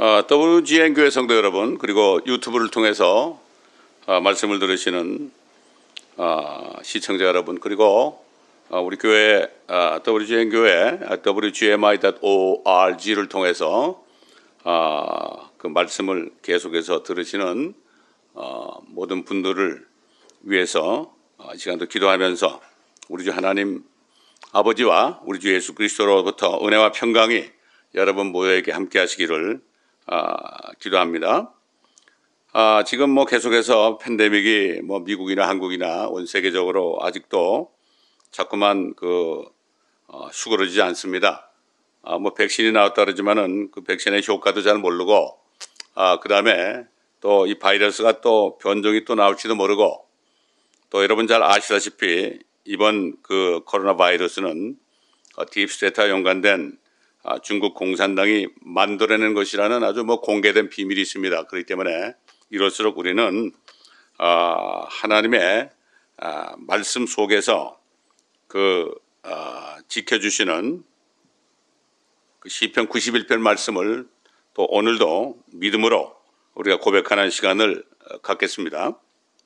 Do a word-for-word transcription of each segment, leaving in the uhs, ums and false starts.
어, 더블유지엔 교회 성도 여러분, 그리고 유튜브를 통해서 어, 말씀을 들으시는 어, 시청자 여러분, 그리고 어, 우리 교회 어, 더블유지엔 교회 더블유 지 엠 아이 닷 오 알 지를 통해서 어, 그 말씀을 계속해서 들으시는 어, 모든 분들을 위해서 어, 이 시간도 기도하면서 우리 주 하나님 아버지와 우리 주 예수 그리스도로부터 은혜와 평강이 여러분 모두에게 함께 하시기를 아, 기도합니다. 아, 지금 뭐 계속해서 팬데믹이 뭐 미국이나 한국이나 온 세계적으로 아직도 자꾸만 그 어, 수그러지지 않습니다. 아, 뭐 백신이 나왔다 그러지만은 그 백신의 효과도 잘 모르고, 아, 그 다음에 또 이 바이러스가 또 변종이 또 나올지도 모르고, 또 여러분 잘 아시다시피 이번 그 코로나 바이러스는 어, 딥스테이트와 연관된 아, 중국 공산당이 만들어낸 것이라는 아주 뭐 공개된 비밀이 있습니다. 그렇기 때문에 이럴수록 우리는 아, 하나님의 아, 말씀 속에서 그 아, 지켜주시는 그 시편 구십일 편 말씀을 또 오늘도 믿음으로 우리가 고백하는 시간을 갖겠습니다.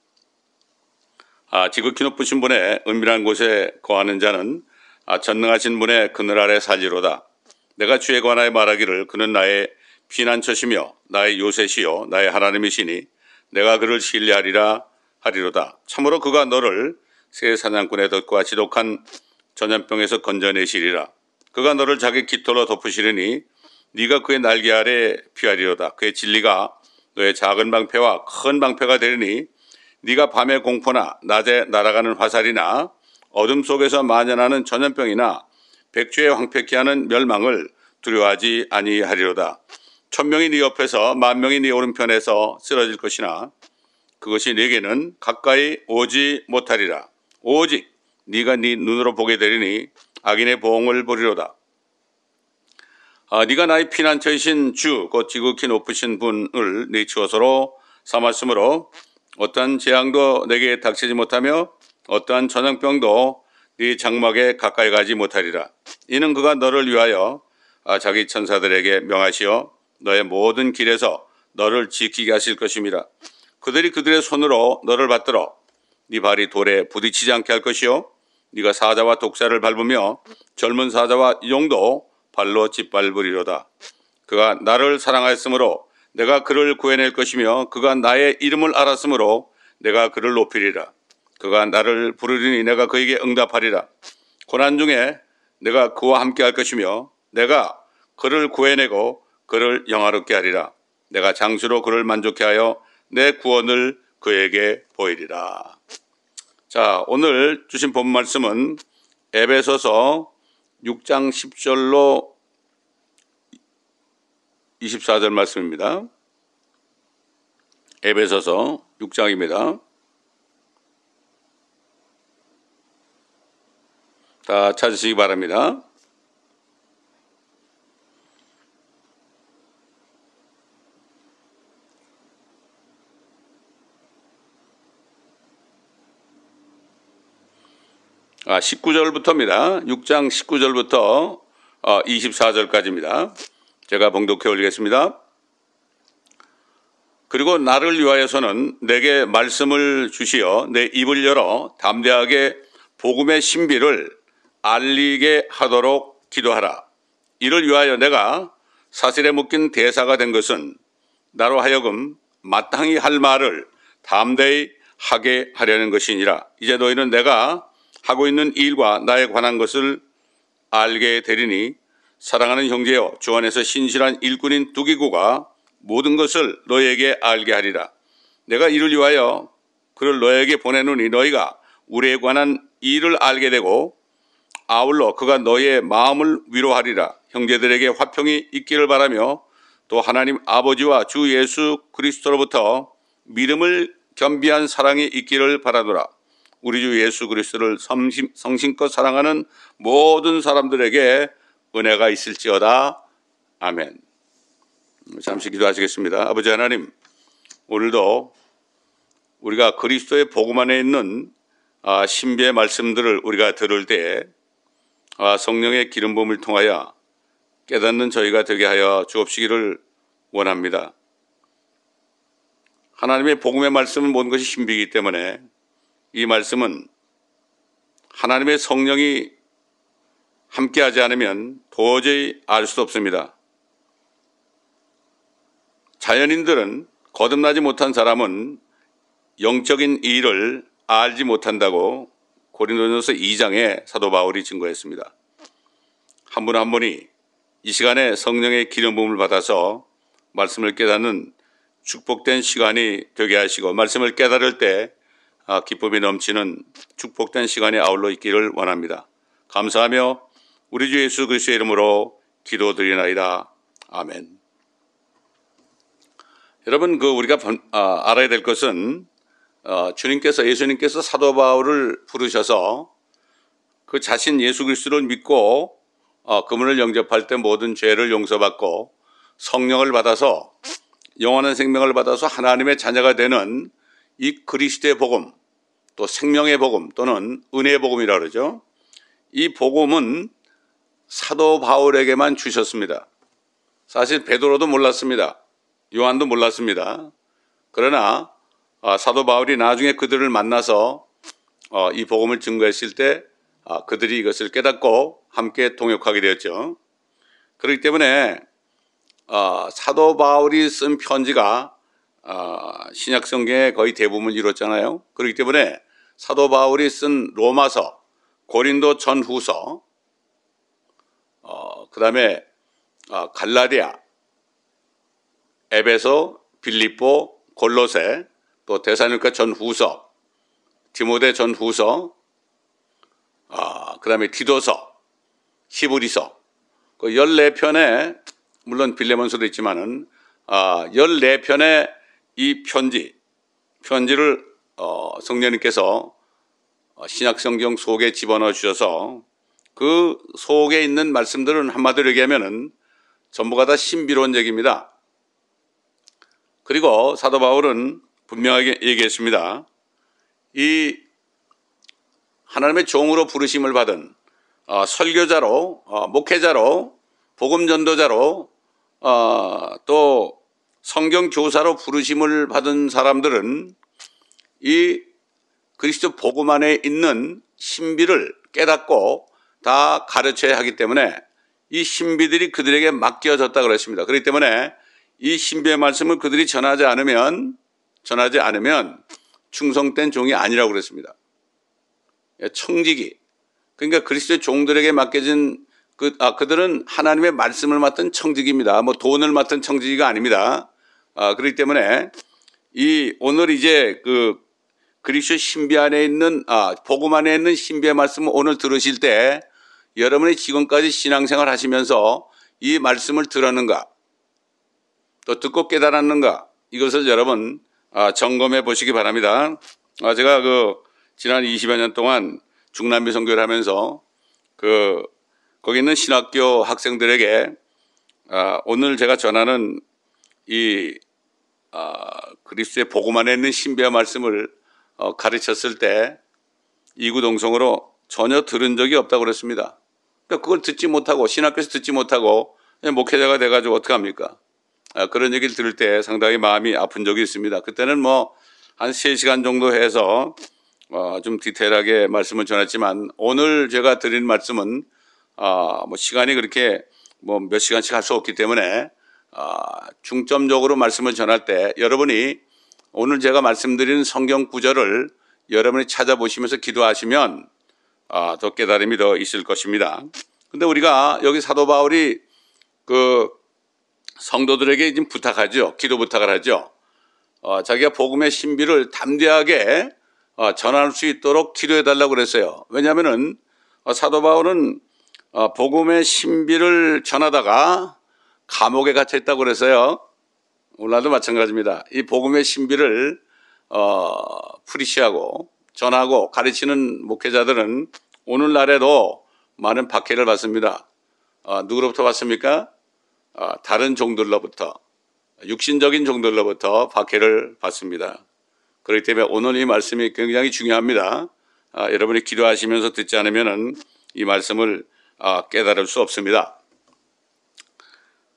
아, 지극히 높으신 분의 은밀한 곳에 거하는 자는 아, 전능하신 분의 그늘 아래 살리로다. 내가 주에 관하여 말하기를 그는 나의 피난처시며 나의 요새시요 나의 하나님이시니 내가 그를 신뢰하리라 하리로다. 참으로 그가 너를 새 사냥꾼의 덫과 지독한 전염병에서 건져내시리라. 그가 너를 자기 깃털로 덮으시리니 네가 그의 날개 아래 피하리로다. 그의 진리가 너의 작은 방패와 큰 방패가 되리니 네가 밤의 공포나 낮에 날아가는 화살이나 어둠 속에서 만연하는 전염병이나 백주에 황폐케 하는 멸망을 두려워하지 아니하리로다. 천명이 네 옆에서 만명이 네 오른편에서 쓰러질 것이나 그것이 네게는 가까이 오지 못하리라. 오직 네가 네 눈으로 보게 되리니 악인의 보응을 보리로다. 아, 네가 나의 피난처이신 주 곧 지극히 높으신 분을 네 추어서로 삼았으므로 어떠한 재앙도 내게 닥치지 못하며 어떠한 전염병도 네 장막에 가까이 가지 못하리라. 이는 그가 너를 위하여 자기 천사들에게 명하시어 너의 모든 길에서 너를 지키게 하실 것임이라. 그들이 그들의 손으로 너를 받들어 네 발이 돌에 부딪히지 않게 할 것이요 네가 사자와 독사를 밟으며 젊은 사자와 용도 발로 짓밟으리로다. 그가 나를 사랑하였으므로 내가 그를 구해낼 것이며 그가 나의 이름을 알았으므로 내가 그를 높이리라. 그가 나를 부르리니 내가 그에게 응답하리라. 고난 중에 내가 그와 함께 할 것이며 내가 그를 구해내고 그를 영화롭게 하리라. 내가 장수로 그를 만족케 하여 내 구원을 그에게 보이리라. 자, 오늘 주신 본 말씀은 에베소서 육 장 십 절로 이십사 절 말씀입니다. 에베소서 육 장입니다. 다 찾으시기 바랍니다. 아, 십구 절부터입니다. 육 장 십구 절부터 어, 이십사 절까지입니다. 제가 봉독해 올리겠습니다. 그리고 나를 위하여서는 내게 말씀을 주시어 내 입을 열어 담대하게 복음의 신비를 알리게 하도록 기도하라. 이를 위하여 내가 사슬에 묶인 대사가 된 것은 나로 하여금 마땅히 할 말을 담대히 하게 하려는 것이니라. 이제 너희는 내가 하고 있는 일과 나에 관한 것을 알게 되리니 사랑하는 형제여 주 안에서 신실한 일꾼인 두기고가 모든 것을 너희에게 알게 하리라. 내가 이를 위하여 그를 너희에게 보내노니 너희가 우리에 관한 일을 알게 되고 아울러 그가 너희의 마음을 위로하리라. 형제들에게 화평이 있기를 바라며 또 하나님 아버지와 주 예수 그리스도로부터 믿음을 겸비한 사랑이 있기를 바라노라. 우리 주 예수 그리스도를 성심, 성심껏 사랑하는 모든 사람들에게 은혜가 있을지어다. 아멘. 잠시 기도하시겠습니다. 아버지 하나님, 오늘도 우리가 그리스도의 복음 안에 있는 신비의 말씀들을 우리가 들을 때 성령의 기름 부음을 통하여 깨닫는 저희가 되게 하여 주옵시기를 원합니다. 하나님의 복음의 말씀은 모든 것이 신비이기 때문에 이 말씀은 하나님의 성령이 함께하지 않으면 도저히 알 수 없습니다. 자연인들은 거듭나지 못한 사람은 영적인 일을 알지 못한다고 고린도전서 이 장에 사도 바울이 증거했습니다. 한 분 한 분이 이 시간에 성령의 기름 부음을 받아서 말씀을 깨닫는 축복된 시간이 되게 하시고 말씀을 깨달을 때 기쁨이 넘치는 축복된 시간이 아울러 있기를 원합니다. 감사하며 우리 주 예수 그리스도의 이름으로 기도드리나이다. 아멘. 여러분, 그 우리가 아, 알아야 될 것은 어, 주님께서 예수님께서 사도 바울을 부르셔서 그 자신 예수 그리스도를 믿고 어, 그분을 영접할 때 모든 죄를 용서받고 성령을 받아서 영원한 생명을 받아서 하나님의 자녀가 되는 이 그리스도의 복음, 또 생명의 복음 또는 은혜의 복음이라고 그러죠. 이 복음은 사도 바울에게만 주셨습니다. 사실 베드로도 몰랐습니다. 요한도 몰랐습니다. 그러나 사도 바울이 나중에 그들을 만나서 이 복음을 증거했을 때 그들이 이것을 깨닫고 함께 동역하게 되었죠. 그렇기 때문에 사도 바울이 쓴 편지가 신약 성경의 거의 대부분을 이뤘잖아요. 그렇기 때문에 사도 바울이 쓴 로마서, 고린도 전후서, 그 다음에 갈라디아, 에베소, 빌립보, 골로새, 또 데살로니가 전후서, 디모데 전후서, 아, 그 다음에 디도서, 히브리서, 그 열네 편에 물론 빌레몬서도 있지만은 아, 열네 편의 이 편지, 편지를 어, 성령님께서 신약 성경 속에 집어넣어 주셔서 그 속에 있는 말씀들은 한마디로 얘기하면은 전부가 다 신비로운 얘기입니다. 그리고 사도 바울은 분명하게 얘기했습니다. 이 하나님의 종으로 부르심을 받은 어, 설교자로, 어, 목회자로, 복음 전도자로, 어, 또 성경 교사로 부르심을 받은 사람들은 이 그리스도 복음 안에 있는 신비를 깨닫고 다 가르쳐야 하기 때문에 이 신비들이 그들에게 맡겨졌다 그랬습니다. 그렇기 때문에 이 신비의 말씀을 그들이 전하지 않으면 전하지 않으면 충성된 종이 아니라고 그랬습니다. 청지기. 그러니까 그리스도의 종들에게 맡겨진 그, 아, 그들은 하나님의 말씀을 맡은 청지기입니다. 뭐 돈을 맡은 청지기가 아닙니다. 아, 그렇기 때문에 이 오늘 이제 그 그리스도 신비 안에 있는 아, 복음 안에 있는 신비의 말씀을 오늘 들으실 때 여러분이 지금까지 신앙생활 하시면서 이 말씀을 들었는가, 또 듣고 깨달았는가, 이것을 여러분 아, 점검해 보시기 바랍니다. 아, 제가 그 지난 이십여 년 동안 중남미 선교를 하면서 그 거기 있는 신학교 학생들에게 아, 오늘 제가 전하는 이 아, 그리스도의 복음 안에 있는 신비의 말씀을 어, 가르쳤을 때 이구동성으로 전혀 들은 적이 없다고 그랬습니다. 그러니까 그걸 듣지 못하고 신학교에서 듣지 못하고 목회자가 돼가지고 어떻게 합니까? 아, 그런 얘기를 들을 때 상당히 마음이 아픈 적이 있습니다. 그때는 뭐 한 세 시간 정도 해서 어, 좀 디테일하게 말씀을 전했지만 오늘 제가 드린 말씀은 어, 뭐 시간이 그렇게 뭐 몇 시간씩 할 수 없기 때문에 어, 중점적으로 말씀을 전할 때 여러분이 오늘 제가 말씀드린 성경 구절을 여러분이 찾아보시면서 기도하시면 어, 더 깨달음이 더 있을 것입니다. 근데 우리가 여기 사도 바울이 그 성도들에게 지금 부탁하죠. 기도 부탁을 하죠. 어, 자기가 복음의 신비를 담대하게 어, 전할 수 있도록 기도해 달라고 그랬어요. 왜냐하면은 어, 사도 바울은 어, 복음의 신비를 전하다가 감옥에 갇혀 있다고 그랬어요. 오늘날도 마찬가지입니다. 이 복음의 신비를 어, 프리시하고 전하고 가르치는 목회자들은 오늘날에도 많은 박해를 받습니다. 어, 누구로부터 받습니까? 어, 다른 종들로부터, 육신적인 종들로부터 박해를 받습니다. 그렇기 때문에 오늘 이 말씀이 굉장히 중요합니다. 아, 여러분이 기도하시면서 듣지 않으면 이 말씀을 아, 깨달을 수 없습니다.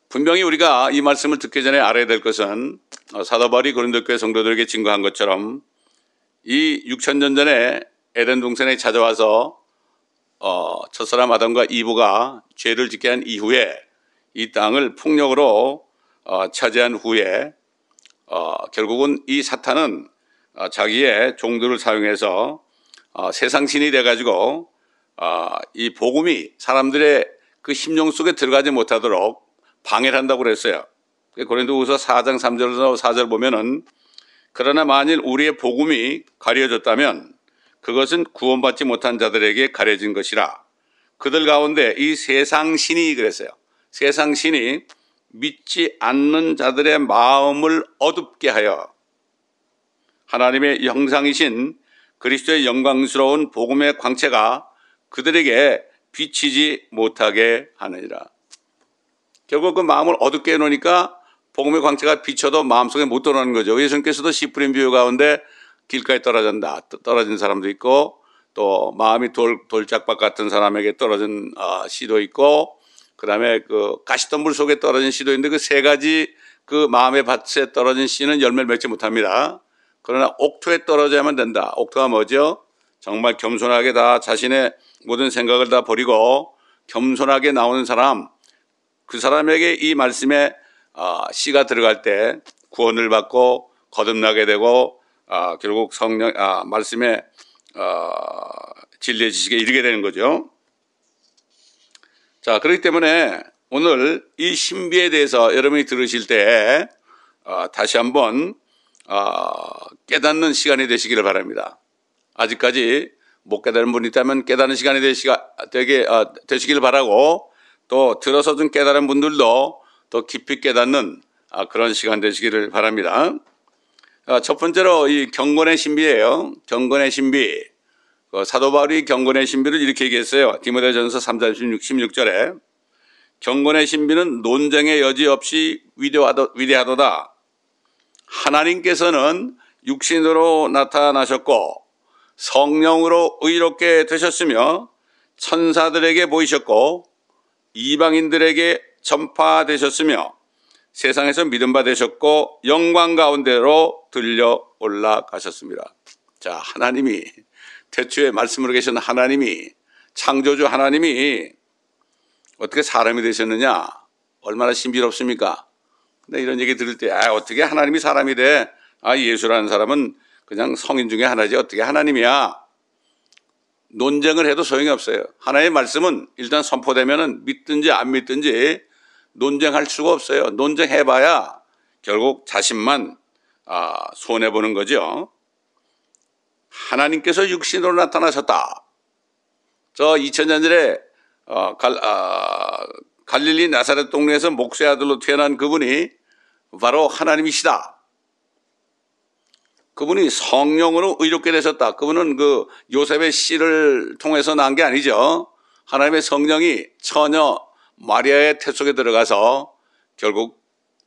분명히 우리가 이 말씀을 듣기 전에 알아야 될 것은 사도 바울이 고린도 교회 성도들에게 증거한 것처럼 이 육천 년 전에 에덴 동산에 찾아와서 어, 첫사람 아담과 이브가 죄를 짓게 한 이후에 이 땅을 폭력으로 어, 차지한 후에 어, 결국은 이 사탄은 어, 자기의 종들을 사용해서 어, 세상 신이 돼가지고 어, 이 복음이 사람들의 그 심령 속에 들어가지 못하도록 방해를 한다고 그랬어요. 고린도후서 사 장 삼 절에서 사 절 보면은 그러나 만일 우리의 복음이 가려졌다면 그것은 구원받지 못한 자들에게 가려진 것이라. 그들 가운데 이 세상 신이 그랬어요. 세상 신이 믿지 않는 자들의 마음을 어둡게 하여 하나님의 형상이신 그리스도의 영광스러운 복음의 광채가 그들에게 비치지 못하게 하느니라. 결국 그 마음을 어둡게 해놓으니까 복음의 광채가 비쳐도 마음속에 못 들어오는 거죠. 예수님께서도 씨 뿌린 비유 가운데 길가에 떨어진다. 떨어진 사람도 있고 또 마음이 돌, 돌짝박 같은 사람에게 떨어진 어, 씨도 있고 그다음에 그 가시덤불 속에 떨어진 씨도 있는데 그 세 가지 그 마음의 밭에 떨어진 씨는 열매를 맺지 못합니다. 그러나 옥토에 떨어져야만 된다. 옥토가 뭐죠? 정말 겸손하게 다 자신의 모든 생각을 다 버리고 겸손하게 나오는 사람, 그 사람에게 이 말씀에 어, 씨가 들어갈 때 구원을 받고 거듭나게 되고 어, 결국 성령 아, 말씀에 어, 진리의 지식에 이르게 되는 거죠. 자, 그렇기 때문에 오늘 이 신비에 대해서 여러분이 들으실 때 어, 다시 한번 어, 깨닫는 시간이 되시기를 바랍니다. 아직까지 못 깨달은 분이 있다면 깨닫는 시간이 되시가, 되게, 어, 되시기를 바라고 또 들어서 좀 깨달은 분들도 더 깊이 깨닫는 어, 그런 시간 되시기를 바랍니다. 어, 첫 번째로 이 경건의 신비예요. 경건의 신비. 어, 사도 바울이 경건의 신비를 이렇게 얘기했어요. 디모데전서 삼 장 십육 절에 경건의 신비는 논쟁의 여지 없이 위대하도, 위대하도다. 하나님께서는 육신으로 나타나셨고 성령으로 의롭게 되셨으며 천사들에게 보이셨고 이방인들에게 전파되셨으며 세상에서 믿음 받으셨고 영광 가운데로 들려 올라가셨습니다. 자, 하나님이 태초에 말씀으로 계신 하나님이 창조주 하나님이 어떻게 사람이 되셨느냐? 얼마나 신비롭습니까? 근데 이런 얘기 들을 때 아, 어떻게 하나님이 사람이 돼? 아, 예수라는 사람은 그냥 성인 중에 하나지 어떻게 하나님이야? 논쟁을 해도 소용이 없어요. 하나님의 말씀은 일단 선포되면은 믿든지 안 믿든지 논쟁할 수가 없어요. 논쟁해봐야 결국 자신만 아, 손해보는 거죠. 하나님께서 육신으로 나타나셨다. 저 이천 년 전에 어, 갈, 아, 갈릴리 나사렛 동네에서 목수의 아들로 태어난 그분이 바로 하나님이시다. 그분이 성령으로 의롭게 되셨다. 그분은 그 요셉의 씨를 통해서 난 게 아니죠. 하나님의 성령이 처녀 마리아의 태 속에 들어가서 결국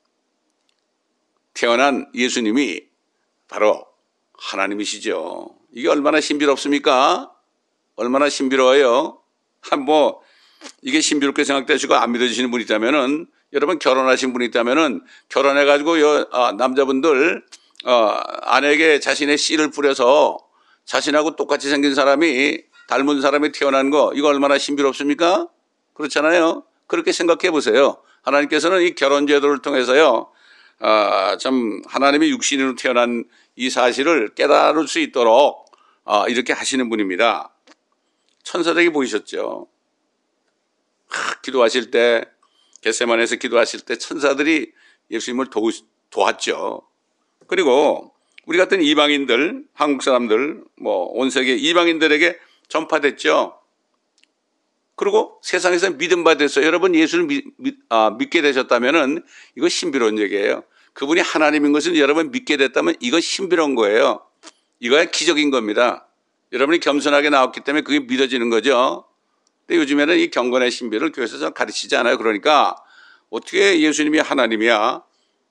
태어난 예수님이 바로 하나님이시죠. 이게 얼마나 신비롭습니까? 얼마나 신비로워요. 뭐 이게 신비롭게 생각되시고 안 믿어지시는 분이 있다면은 여러분 결혼하신 분이 있다면은 결혼해가지고 요 아, 남자분들 어, 아내에게 자신의 씨를 뿌려서 자신하고 똑같이 생긴 사람이 닮은 사람이 태어난 거 이거 얼마나 신비롭습니까? 그렇잖아요. 그렇게 생각해 보세요. 하나님께서는 이 결혼 제도를 통해서요, 아, 참 하나님의 육신으로 태어난 이 사실을 깨달을 수 있도록 아, 이렇게 하시는 분입니다. 천사들에게 보이셨죠. 하, 기도하실 때 겟세마네에서 기도하실 때 천사들이 예수님을 도, 도왔죠. 그리고 우리 같은 이방인들, 한국 사람들, 뭐 온 세계 이방인들에게 전파됐죠. 그리고 세상에서 믿음 받았어요. 여러분 예수를 믿, 믿, 아, 믿게 되셨다면은 이거 신비로운 얘기예요. 그분이 하나님인 것을 여러분 믿게 됐다면 이거 신비로운 거예요. 이거야 기적인 겁니다. 여러분이 겸손하게 나왔기 때문에 그게 믿어지는 거죠. 근데 요즘에는 이 경건의 신비를 교회에서 가르치지 않아요. 그러니까 어떻게 예수님이 하나님이야?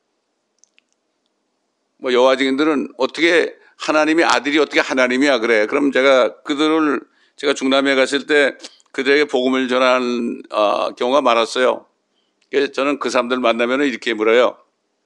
뭐 여호와 증인들은 어떻게 하나님이 아들이 어떻게 하나님이야 그래. 그럼 제가 그들을 제가 중남미에 갔을 때 그들에게 복음을 전하는 어, 경우가 많았어요. 그래서 저는 그 사람들 만나면 이렇게 물어요.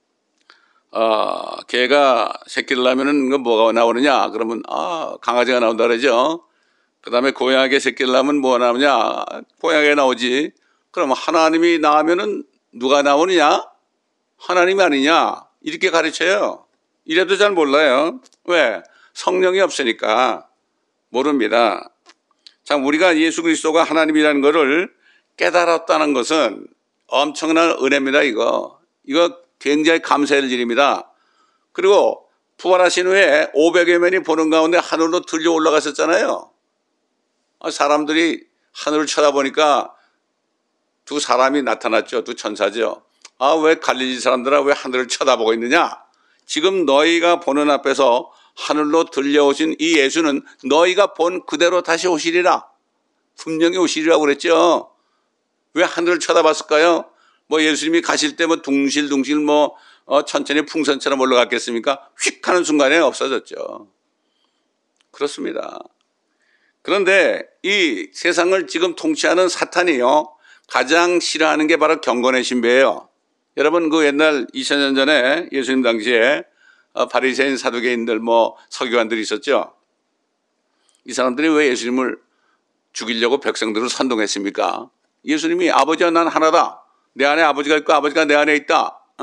아, 개가 새끼를 낳으면은 그 뭐가 나오느냐? 그러면 아, 강아지가 나온다 그러죠. 그 다음에 고양이가 새끼를 낳으면 뭐가 나오냐? 고양이가 나오지. 그럼 하나님이 낳으면은 누가 나오느냐? 하나님이 아니냐? 이렇게 가르쳐요. 이래도 잘 몰라요. 왜? 성령이 없으니까 모릅니다. 참, 우리가 예수 그리스도가 하나님이라는 것을 깨달았다는 것은 엄청난 은혜입니다, 이거. 이거 굉장히 감사할 일입니다. 그리고 부활하신 후에 오백여 명이 보는 가운데 하늘로 들려 올라갔었잖아요. 사람들이 하늘을 쳐다보니까 두 사람이 나타났죠. 두 천사죠. 아, 왜 갈릴리 사람들아 왜 하늘을 쳐다보고 있느냐? 지금 너희가 보는 앞에서 하늘로 들려오신 이 예수는 너희가 본 그대로 다시 오시리라. 분명히 오시리라고 그랬죠. 왜 하늘을 쳐다봤을까요? 뭐 예수님이 가실 때 뭐 둥실둥실 뭐 어, 천천히 풍선처럼 올라갔겠습니까? 휙 하는 순간에 없어졌죠. 그렇습니다. 그런데 이 세상을 지금 통치하는 사탄이요, 가장 싫어하는 게 바로 경건의 신비예요. 여러분, 그 옛날 이천 년 전에 예수님 당시에 바리새인 사두개인들 뭐 서기관들이 있었죠. 이 사람들이 왜 예수님을 죽이려고 백성들을 선동했습니까? 예수님이 아버지와 난 하나다. 내 안에 아버지가 있고 아버지가 내 안에 있다. 어?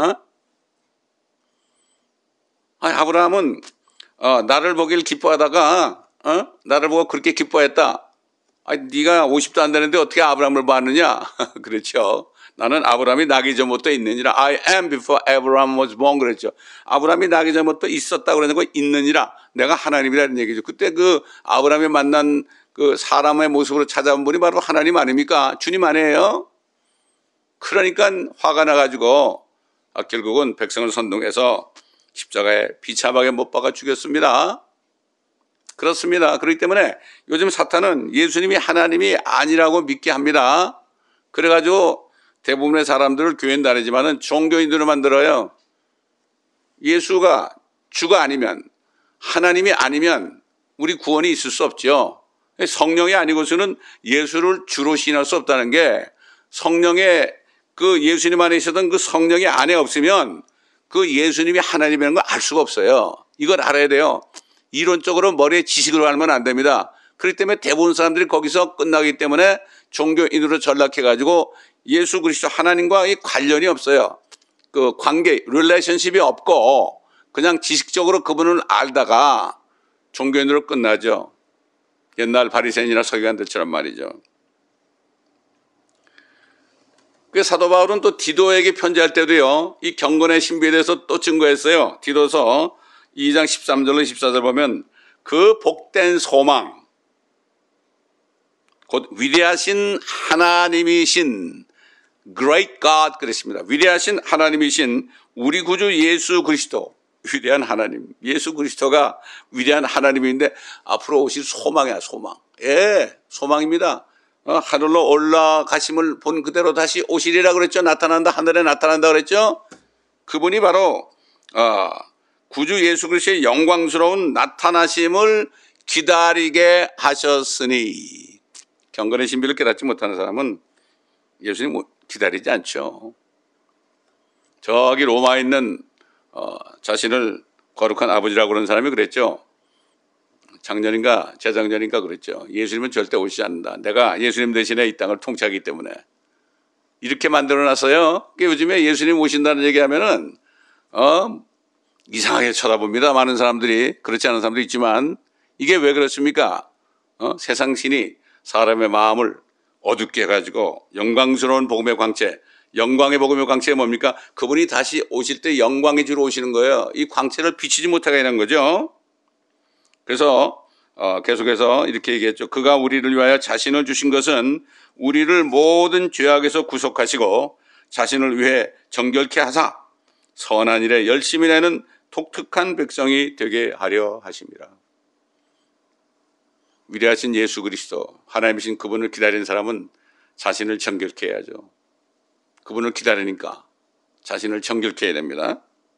아니, 아브라함은 어, 나를 보길 기뻐하다가 어? 나를 보고 그렇게 기뻐했다. 아니, 네가 오십도 안 되는데 어떻게 아브라함을 봤느냐? 그렇죠. 나는 아브라함이 나기 전부터 있느니라. I am before Abraham was born. 그랬죠. 아브라함이 나기 전부터 있었다 그러는 거 있느니라. 내가 하나님이라는 얘기죠. 그때 그 아브라함이 만난 그 사람의 모습으로 찾아온 분이 바로 하나님 아닙니까? 주님 아니에요? 그러니까 화가 나가지고 결국은 백성을 선동해서 십자가에 비참하게 못 박아 죽였습니다. 그렇습니다. 그렇기 때문에 요즘 사탄은 예수님이 하나님이 아니라고 믿게 합니다. 그래가지고 대부분의 사람들을 교회는 다니지만은 종교인들을 만들어요. 예수가 주가 아니면, 하나님이 아니면 우리 구원이 있을 수 없죠. 성령이 아니고서는 예수를 주로 신할 수 없다는 게, 성령의 그 예수님 안에 있었던 그 성령이 안에 없으면 그 예수님이 하나님이라는 걸 알 수가 없어요. 이걸 알아야 돼요. 이론적으로 머리에 지식으로 알면 안 됩니다. 그렇기 때문에 대부분 사람들이 거기서 끝나기 때문에 종교인으로 전락해가지고 예수 그리스도 하나님과 이 관련이 없어요. 그 관계, 릴레이션십이 없고 그냥 지식적으로 그분을 알다가 종교인으로 끝나죠. 옛날 바리새인이나 서기관들처럼 말이죠. 그 사도 바울은 또 디도에게 편지할 때도요, 이 경건의 신비에 대해서 또 증거했어요. 디도서 이 장 십삼 절로 십사 절 보면 그 복된 소망, 곧 위대하신 하나님이신 Great God 그랬습니다. 위대하신 하나님이신 우리 구주 예수 그리스도, 위대한 하나님, 예수 그리스도가 위대한 하나님인데 앞으로 오실 소망이야, 소망. 예, 소망입니다. 어, 하늘로 올라가심을 본 그대로 다시 오시리라 그랬죠. 나타난다, 하늘에 나타난다 그랬죠. 그분이 바로 어, 구주 예수 그리스도의 영광스러운 나타나심을 기다리게 하셨으니, 경건의 신비를 깨닫지 못하는 사람은 예수님 기다리지 않죠. 저기 로마에 있는 어, 자신을 거룩한 아버지라고 그러는 사람이 그랬죠. 작년인가 재작년인가 그랬죠. 예수님은 절대 오시지 않는다. 내가 예수님 대신에 이 땅을 통치하기 때문에. 이렇게 만들어놨어요. 요즘에 예수님 오신다는 얘기하면은 어, 이상하게 쳐다봅니다. 많은 사람들이. 그렇지 않은 사람도 있지만 이게 왜 그렇습니까? 어? 세상 신이 사람의 마음을 어둡게 해가지고 영광스러운 복음의 광채, 영광의 복음의 광채가 뭡니까? 그분이 다시 오실 때 영광의 주로 오시는 거예요. 이 광채를 비추지 못하게 하는 거죠. 그래서 어, 계속해서 이렇게 얘기했죠. 그가 우리를 위하여 자신을 주신 것은 우리를 모든 죄악에서 구속하시고 자신을 위해 정결케 하사 선한 일에 열심히 내는 독특한 백성이 되게 하려 하심이라. 위대하신 예수 그리스도, 하나님이신 그분을 기다리는 사람은 자신을 정결케 해야죠. 그분을 기다리니까 자신을 정결케 해야 됩니다.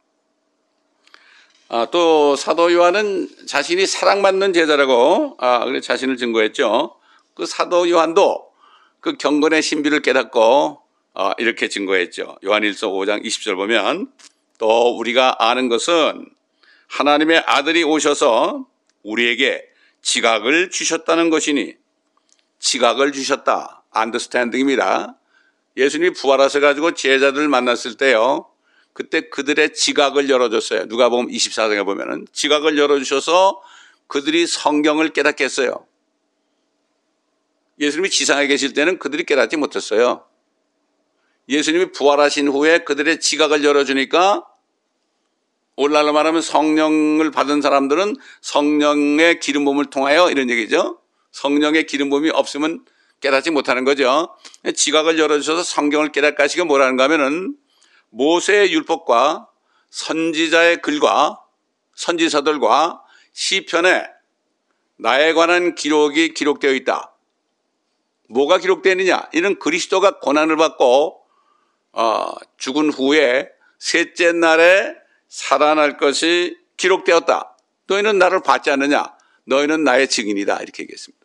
아, 또 사도 요한은 자신이 사랑받는 제자라고 아, 그래 자신을 증거했죠. 그 사도 요한도 그 경건의 신비를 깨닫고 어, 이렇게 증거했죠. 요한일서 오 장 이십 절 보면 또 우리가 아는 것은 하나님의 아들이 오셔서 우리에게 지각을 주셨다는 것이니, 지각을 주셨다. understanding입니다. 예수님이 부활하셔가지고 제자들을 만났을 때요, 그때 그들의 지각을 열어줬어요. 누가복음 이십사 장에 보면은 지각을 열어주셔서 그들이 성경을 깨닫게 했어요. 예수님이 지상에 계실 때는 그들이 깨닫지 못했어요. 예수님이 부활하신 후에 그들의 지각을 열어주니까, 오늘날로 말하면 성령을 받은 사람들은 성령의 기름 부음을 통하여, 이런 얘기죠. 성령의 기름 부음이 없으면 깨닫지 못하는 거죠. 지각을 열어주셔서 성경을 깨닫게 하시고 뭐라는가 하면은 모세의 율법과 선지자의 글과 선지서들과 시편에 나에 관한 기록이 기록되어 있다. 뭐가 기록되어 있느냐? 이는 그리스도가 고난을 받고 어, 죽은 후에 셋째 날에 살아날 것이 기록되었다. 너희는 나를 봤지 않느냐? 너희는 나의 증인이다. 이렇게 얘기했습니다.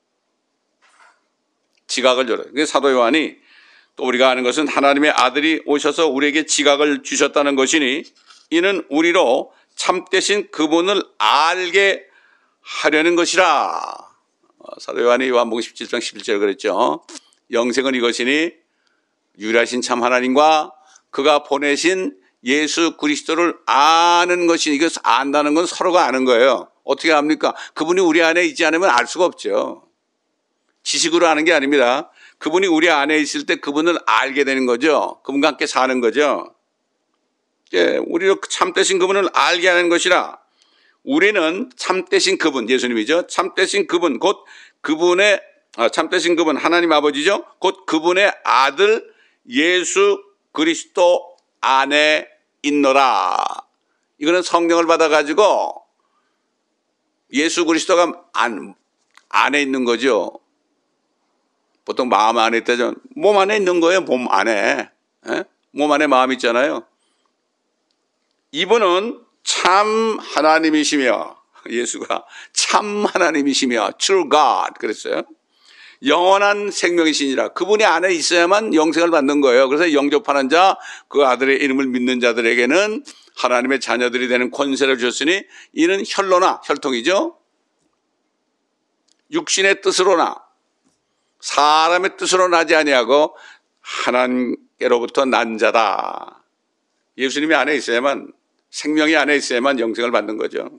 지각을 열어. 사도 요한이 또 우리가 아는 것은 하나님의 아들이 오셔서 우리에게 지각을 주셨다는 것이니, 이는 우리로 참되신 그분을 알게 하려는 것이라. 사도 요한이 요한복음 십칠 장 십일 절 그랬죠. 영생은 이것이니 유일하신 참 하나님과 그가 보내신 예수 그리스도를 아는 것이니, 이것을 안다는 건 서로가 아는 거예요. 어떻게 합니까? 그분이 우리 안에 있지 않으면 알 수가 없죠. 지식으로 아는 게 아닙니다. 그분이 우리 안에 있을 때 그분을 알게 되는 거죠. 그분과 함께 사는 거죠. 예, 우리로 참되신 그분을 알게 하는 것이라. 우리는 참되신 그분, 예수님이죠. 참되신 그분, 곧 그분의 아, 참되신 그분 하나님 아버지죠. 곧 그분의 아들 예수 그리스도 안에 있노라. 이거는 성령을 받아가지고 예수 그리스도가 안, 안에 있는 거죠. 보통 마음 안에 있다죠. 몸 안에 있는 거예요. 몸 안에. 에? 몸 안에 마음 있잖아요. 이분은 참 하나님이시며, 예수가 참 하나님이시며 true God 그랬어요. 영원한 생명이시니라. 그분이 안에 있어야만 영생을 받는 거예요. 그래서 영접하는 자, 그 아들의 이름을 믿는 자들에게는 하나님의 자녀들이 되는 권세를 주셨으니, 이는 혈로나, 혈통이죠. 육신의 뜻으로나 사람의 뜻으로 나지 아니하고 하나님께로부터 난 자다. 예수님이 안에 있어야만, 생명이 안에 있어야만 영생을 받는 거죠.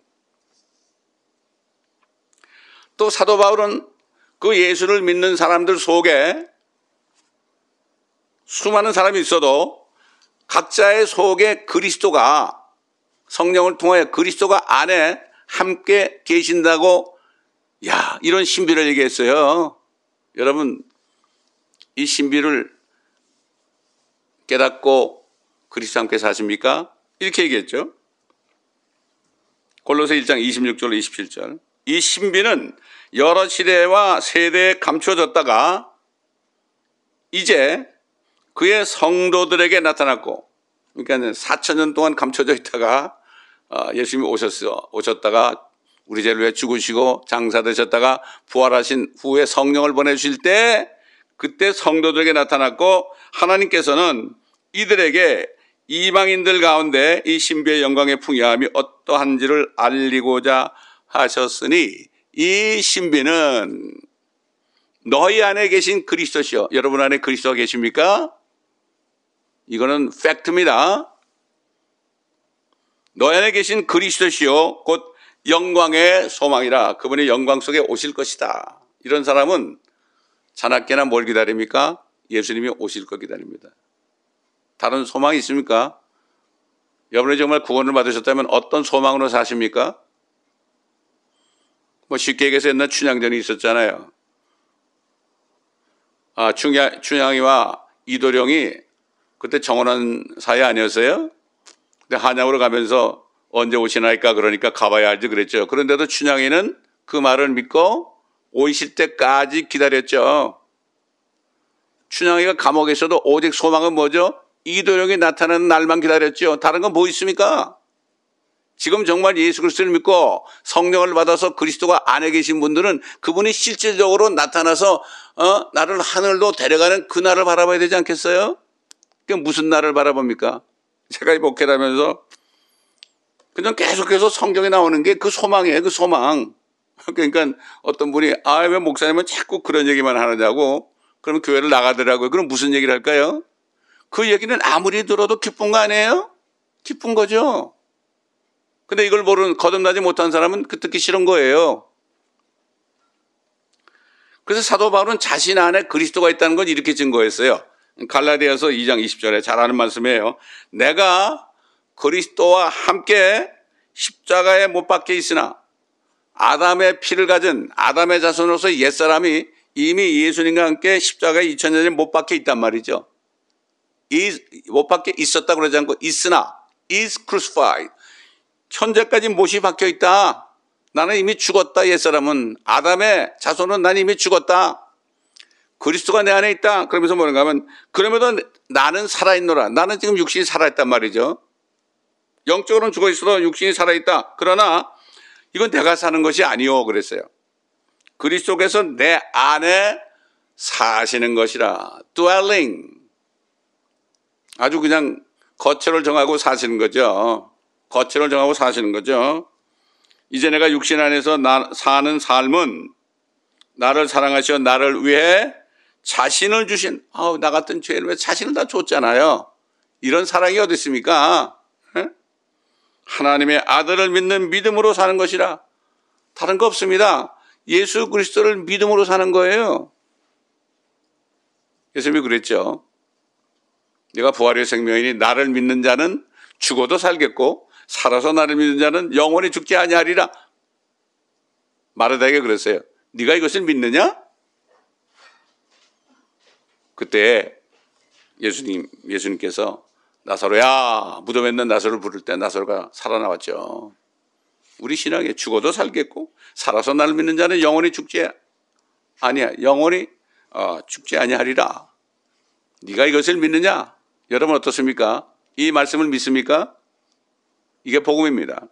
또 사도 바울은 그 예수를 믿는 사람들 속에 수많은 사람이 있어도 각자의 속에 그리스도가, 성령을 통하여 그리스도가 안에 함께 계신다고, 야, 이런 신비를 얘기했어요. 여러분, 이 신비를 깨닫고 그리스도와 함께 사십니까? 이렇게 얘기했죠. 골로새 일 장 이십육 절 이십칠 절. 이 신비는 여러 시대와 세대에 감춰졌다가 이제 그의 성도들에게 나타났고, 그러니까 사천 년 동안 감춰져 있다가 예수님이 오셨어, 오셨다가 우리 죄를 위해 죽으시고 장사되셨다가 부활하신 후에 성령을 보내주실 때, 그때 성도들에게 나타났고, 하나님께서는 이들에게 이방인들 가운데 이 신비의 영광의 풍요함이 어떠한지를 알리고자 하셨으니, 이 신비는 너희 안에 계신 그리스도시요. 여러분 안에 그리스도가 계십니까? 이거는 팩트입니다. 너희 안에 계신 그리스도시요 곧 영광의 소망이라. 그분의 영광 속에 오실 것이다. 이런 사람은 자나깨나 뭘 기다립니까? 예수님이 오실 거 기다립니다. 다른 소망이 있습니까? 여러분이 정말 구원을 받으셨다면 어떤 소망으로 사십니까? 뭐 쉽게 얘기해서 옛날 춘향전이 있었잖아요. 아, 춘향, 춘향이와 이도령이 그때 정혼한 사이 아니었어요? 근데 한양으로 가면서 언제 오시나이까 그러니까 가봐야 알지 그랬죠. 그런데도 춘향이는 그 말을 믿고 오실 때까지 기다렸죠. 춘향이가 감옥에서도 오직 소망은 뭐죠? 이도령이 나타나는 날만 기다렸죠. 다른 건 뭐 있습니까? 지금 정말 예수 그리스도를 믿고 성령을 받아서 그리스도가 안에 계신 분들은 그분이 실질적으로 나타나서 어? 나를 하늘로 데려가는 그날을 바라봐야 되지 않겠어요? 그게 무슨 나를 바라봅니까? 제가 이 목회를 하면서 그냥 계속해서 성경에 나오는 게 그 소망이에요. 그 소망. 그러니까 어떤 분이 아, 왜 목사님은 자꾸 그런 얘기만 하느냐고. 그러면 교회를 나가더라고요. 그럼 무슨 얘기를 할까요? 그 얘기는 아무리 들어도 기쁜 거 아니에요? 기쁜 거죠. 근데 이걸 모르는, 거듭나지 못한 사람은 그 듣기 싫은 거예요. 그래서 사도 바울은 자신 안에 그리스도가 있다는 걸 이렇게 증거했어요. 갈라디아서 이 장 이십 절에 잘 아는 말씀이에요. 내가 그리스도와 함께 십자가에 못 박혀 있으나 아담의 피를 가진 아담의 자손으로서 옛사람이 이미 예수님과 함께 십자가에 이천 년 전에 못 박혀 있단 말이죠. is, 못 박혀 있었다고 그러지 않고 있으나 is crucified. 현재까지 못이 박혀 있다. 나는 이미 죽었다. 옛사람은 아담의 자손은 난 이미 죽었다. 그리스도가 내 안에 있다. 그러면서 뭐는가 하면 그러면도 나는 살아있노라. 나는 지금 육신이 살아있단 말이죠. 영적으로는 죽어 있어도 육신이 살아있다. 그러나 이건 내가 사는 것이 아니오 그랬어요. 그리스도께서 내 안에 사시는 것이라. dwelling. 아주 그냥 거처를 정하고 사시는 거죠. 거처를 정하고 사시는 거죠. 이제 내가 육신 안에서 나, 사는 삶은 나를 사랑하시어 나를 위해 자신을 주신, 아우, 나 같은 죄를 왜 자신을 다 줬잖아요. 이런 사랑이 어디 있습니까? 에? 하나님의 아들을 믿는 믿음으로 사는 것이라. 다른 거 없습니다. 예수 그리스도를 믿음으로 사는 거예요. 예수님이 그랬죠. 내가 부활의 생명이니 나를 믿는 자는 죽어도 살겠고 살아서 나를 믿는 자는 영원히 죽지 아니하리라. 마르다에게 그랬어요. 네가 이것을 믿느냐? 그때 예수님, 예수님께서 나사로야, 무덤에 있는 나사로를 부를 때 나사로가 살아나왔죠. 우리 신앙에 죽어도 살겠고 살아서 나를 믿는 자는 영원히 죽지 아니야. 영원히 어, 죽지 아니하리라. 네가 이것을 믿느냐? 여러분 어떻습니까? 이 말씀을 믿습니까? 이게 복음입니다.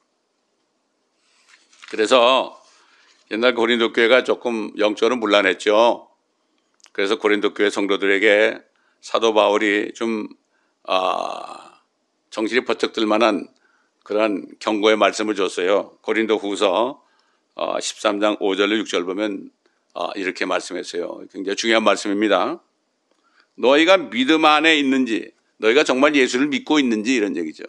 그래서 옛날 고린도 교회가 조금 영적으로 문란했죠. 그래서 고린도 교회 성도들에게 사도 바울이 좀 아, 정신이 번쩍 들 만한 그런 경고의 말씀을 줬어요. 고린도 후서 어, 십삼 장 오 절로 육 절 보면 어, 이렇게 말씀했어요. 굉장히 중요한 말씀입니다. 너희가 믿음 안에 있는지, 너희가 정말 예수를 믿고 있는지 이런 얘기죠.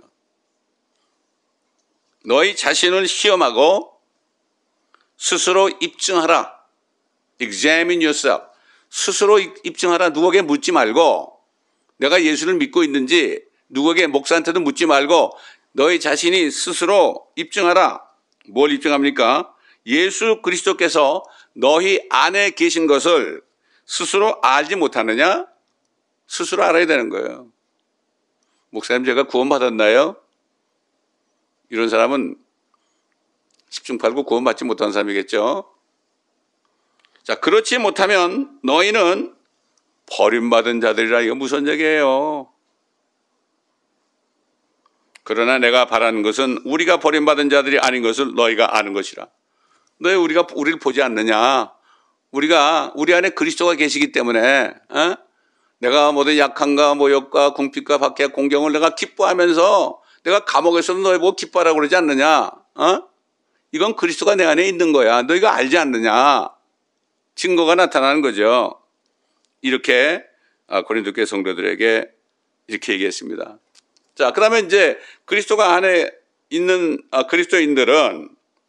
너희 자신을 시험하고 스스로 입증하라. Examine yourself. 스스로 입증하라. 누구에게 묻지 말고 내가 예수를 믿고 있는지 누구에게 목사한테도 묻지 말고 너희 자신이 스스로 입증하라. 뭘 입증합니까? 예수 그리스도께서 너희 안에 계신 것을 스스로 알지 못하느냐? 스스로 알아야 되는 거예요. 목사님 제가 구원받았나요? 이런 사람은 십중 팔구 구원받지 못한 사람이겠죠. 자, 그렇지 못하면 너희는 버림받은 자들이라. 이거 무슨 얘기예요? 그러나 내가 바라는 것은 우리가 버림받은 자들이 아닌 것을 너희가 아는 것이라. 너희 우리가 우리를 보지 않느냐? 우리가 우리 안에 그리스도가 계시기 때문에 어? 내가 뭐든 약한가 모욕과 궁핍과 박해와 공경을 내가 기뻐하면서 내가 감옥에서도 너희 보고 기뻐하라고 그러지 않느냐? 어? 이건 그리스도가 내 안에 있는 거야. 너희가 알지 않느냐? 증거가 나타나는 거죠. 이렇게 고린도 교회 성도들에게 이렇게 얘기했습니다. 자, 그러면 이제 그리스도가 안에 있는 그리스도인들은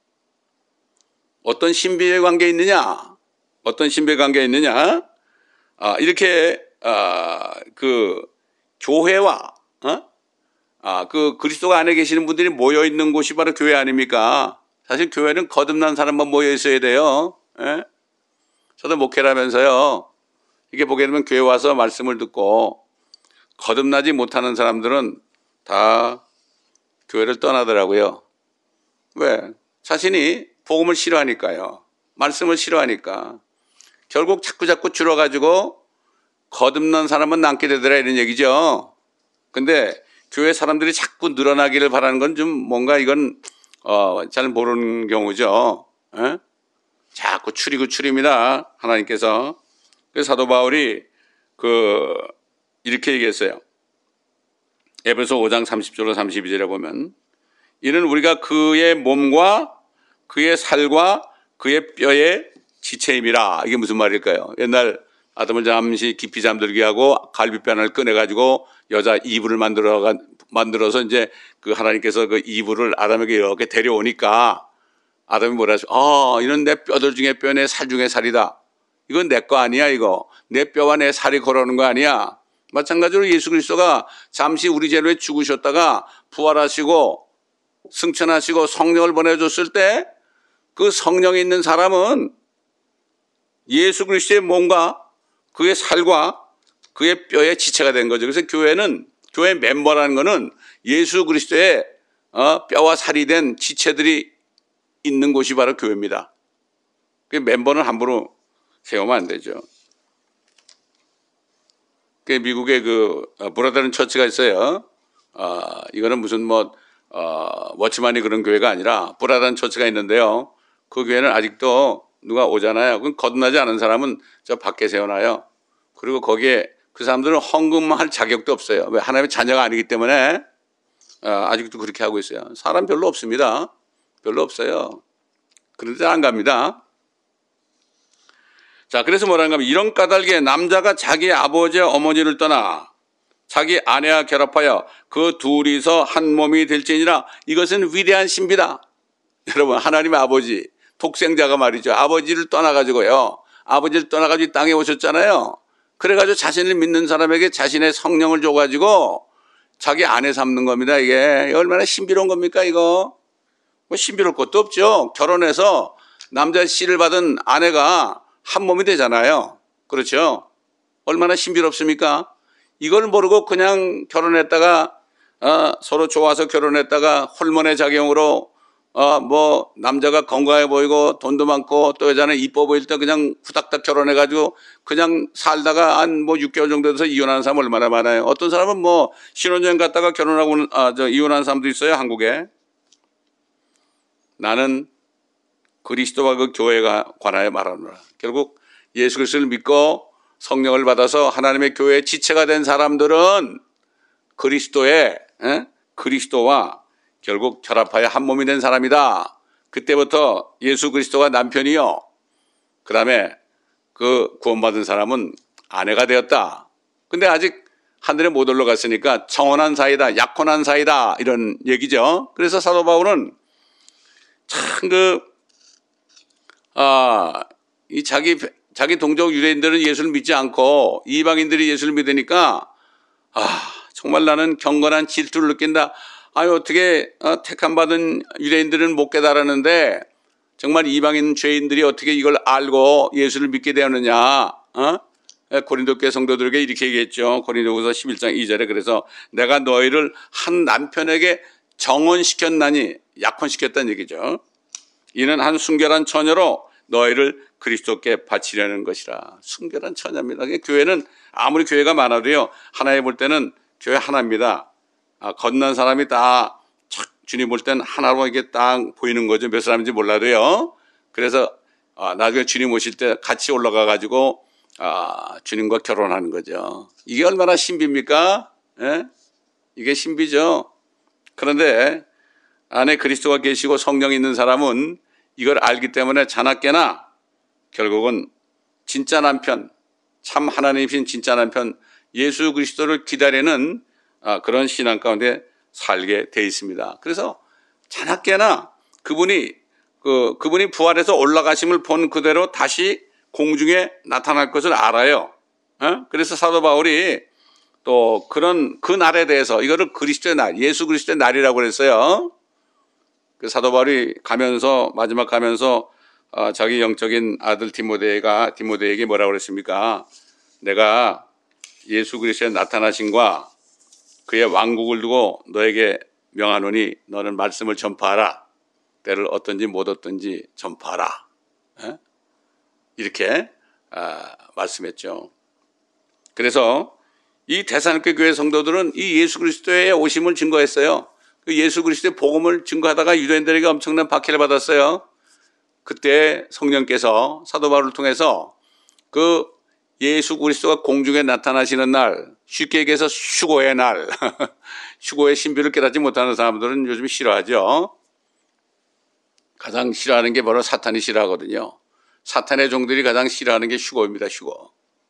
어떤 신비의 관계에 있느냐? 어떤 신비의 관계에 있느냐? 아, 이렇게 아, 그 교회와 어? 아, 그 그리스도가 안에 계시는 분들이 모여 있는 곳이 바로 교회 아닙니까? 사실 교회는 거듭난 사람만 모여 있어야 돼요. 예? 저도 목회를 하면서요. 이게 보게 되면 교회 와서 말씀을 듣고 거듭나지 못하는 사람들은 다 교회를 떠나더라고요. 왜? 자신이 복음을 싫어하니까요. 말씀을 싫어하니까. 결국 자꾸 자꾸 줄어가지고 거듭난 사람은 남게 되더라 이런 얘기죠. 근데 교회 사람들이 자꾸 늘어나기를 바라는 건 좀 뭔가 이건 어, 잘 모르는 경우죠. 에? 자꾸 추리고 추립니다. 하나님께서. 그래서 사도 바울이 그 이렇게 얘기했어요. 에베소 오 장 삼십 절로 삼십이 절에 보면 이는 우리가 그의 몸과 그의 살과 그의 뼈의 지체임이라. 이게 무슨 말일까요? 옛날 아담을 잠시 깊이 잠들게 하고 갈비뼈 하나를 꺼내가지고 여자 이브를 만들어, 만들어서 이제 그 하나님께서 그 이브를 아담에게 이렇게 데려오니까 아담이 뭐라 하죠? 아, 이런 내 뼈들 중에 뼈, 내 살 중에 살이다. 이건 내 거 아니야, 이거. 내 뼈와 내 살이 걸어오는 거 아니야. 마찬가지로 예수 그리스도가 잠시 우리 죄로 죽으셨다가 부활하시고 승천하시고 성령을 보내줬을 때 그 성령이 있는 사람은 예수 그리스도의 몸과 그의 살과 그의 뼈의 지체가 된 거죠. 그래서 교회는, 교회 멤버라는 거는 예수 그리스도의 어, 뼈와 살이 된 지체들이 있는 곳이 바로 교회입니다. 그 멤버는 함부로 세우면 안 되죠. 그 미국에 그 브라더런 처치가 있어요. 어, 이거는 무슨 뭐 어, 워치만이 그런 교회가 아니라 브라더런 처치가 있는데요. 그 교회는 아직도 누가 오잖아요. 그럼 거듭나지 않은 사람은 저 밖에 세워놔요. 그리고 거기에 그 사람들은 헌금할 자격도 없어요. 왜? 하나님의 자녀가 아니기 때문에 어, 아직도 그렇게 하고 있어요. 사람 별로 없습니다. 별로 없어요. 그런데 안 갑니다. 자, 그래서 뭐라는가 하면 이런 까닭에 남자가 자기 아버지와 어머니를 떠나 자기 아내와 결합하여 그 둘이서 한 몸이 될지니라. 이것은 위대한 신비다. 여러분, 하나님의 아버지, 독생자가 말이죠. 아버지를 떠나가지고요. 아버지를 떠나가지고 땅에 오셨잖아요. 그래가지고 자신을 믿는 사람에게 자신의 성령을 줘가지고 자기 아내 삼는 겁니다. 이게 얼마나 신비로운 겁니까, 이거? 뭐 신비로울 것도 없죠. 결혼해서 남자 씨를 받은 아내가 한 몸이 되잖아요. 그렇죠? 얼마나 신비롭습니까? 이걸 모르고 그냥 결혼했다가 어, 서로 좋아서 결혼했다가 호르몬의 작용으로 어, 뭐 남자가 건강해 보이고 돈도 많고 또 여자는 이뻐 보일 때 그냥 후닥닥 결혼해가지고 그냥 살다가 한 뭐 육 개월 정도 돼서 이혼하는 사람 얼마나 많아요. 어떤 사람은 뭐 신혼여행 갔다가 결혼하고 아, 저 이혼하는 사람도 있어요, 한국에. 나는 그리스도와 그 교회가 관하여 말하노라. 결국 예수 그리스도를 믿고 성령을 받아서 하나님의 교회의 지체가 된 사람들은 그리스도의 에? 그리스도와 결국 결합하여 한 몸이 된 사람이다. 그때부터 예수 그리스도가 남편이요. 그 다음에 그 구원받은 사람은 아내가 되었다. 근데 아직 하늘에 못 올라갔으니까 청혼한 사이다, 약혼한 사이다, 이런 얘기죠. 그래서 사도 바울은 참 그, 아, 이 자기, 자기 동족 유대인들은 예수를 믿지 않고 이방인들이 예수를 믿으니까 아, 정말 나는 경건한 질투를 느낀다. 아유, 어떻게 어, 택함받은 유대인들은 못 깨달았는데 정말 이방인 죄인들이 어떻게 이걸 알고 예수를 믿게 되었느냐. 어? 고린도 교회 성도들에게 이렇게 얘기했죠. 고린도후서 십일 장 이 절에 그래서 내가 너희를 한 남편에게 정혼시켰나니, 약혼시켰다는 얘기죠. 이는 한 순결한 처녀로 너희를 그리스도께 바치려는 것이라. 순결한 처녀입니다. 교회는 아무리 교회가 많아도요, 하나에 볼 때는 교회 하나입니다. 아, 건넌 사람이 다 착 주님 볼 땐 하나로 이게 딱 보이는 거죠. 몇 사람인지 몰라도요. 그래서 아, 나중에 주님 오실 때 같이 올라가 가지고 아, 주님과 결혼하는 거죠. 이게 얼마나 신비입니까? 예? 이게 신비죠. 그런데 안에 그리스도가 계시고 성령이 있는 사람은 이걸 알기 때문에 자나깨나 결국은 진짜 남편, 참 하나님이신 진짜 남편 예수 그리스도를 기다리는 그런 신앙 가운데 살게 돼 있습니다. 그래서 자나깨나 그분이 그 그분이 부활해서 올라가심을 본 그대로 다시 공중에 나타날 것을 알아요. 어? 그래서 사도 바울이 또 그런 그 날에 대해서 이거를 그리스도의 날, 예수 그리스도의 날이라고 그랬어요. 그 사도 바울이 가면서 마지막 가면서 어, 자기 영적인 아들 디모데가 디모데에게 뭐라고 그랬습니까? 내가 예수 그리스도의 나타나심과 그의 왕국을 두고 너에게 명하노니 너는 말씀을 전파하라. 때를 어떤지 못 어떤지 전파하라. 에? 이렇게 아, 말씀했죠. 그래서 이 데살로니가 교회 성도들은 이 예수 그리스도의 오심을 증거했어요. 그 예수 그리스도의 복음을 증거하다가 유대인들에게 엄청난 박해를 받았어요. 그때 성령께서 사도 바울을 통해서 그 예수 그리스도가 공중에 나타나시는 날, 쉽게 얘기해서 휴거의 날, 휴거의 신비를 깨닫지 못하는 사람들은 요즘 싫어하죠. 가장 싫어하는 게 바로 사탄이 싫어하거든요. 사탄의 종들이 가장 싫어하는 게 휴거입니다. 휴거.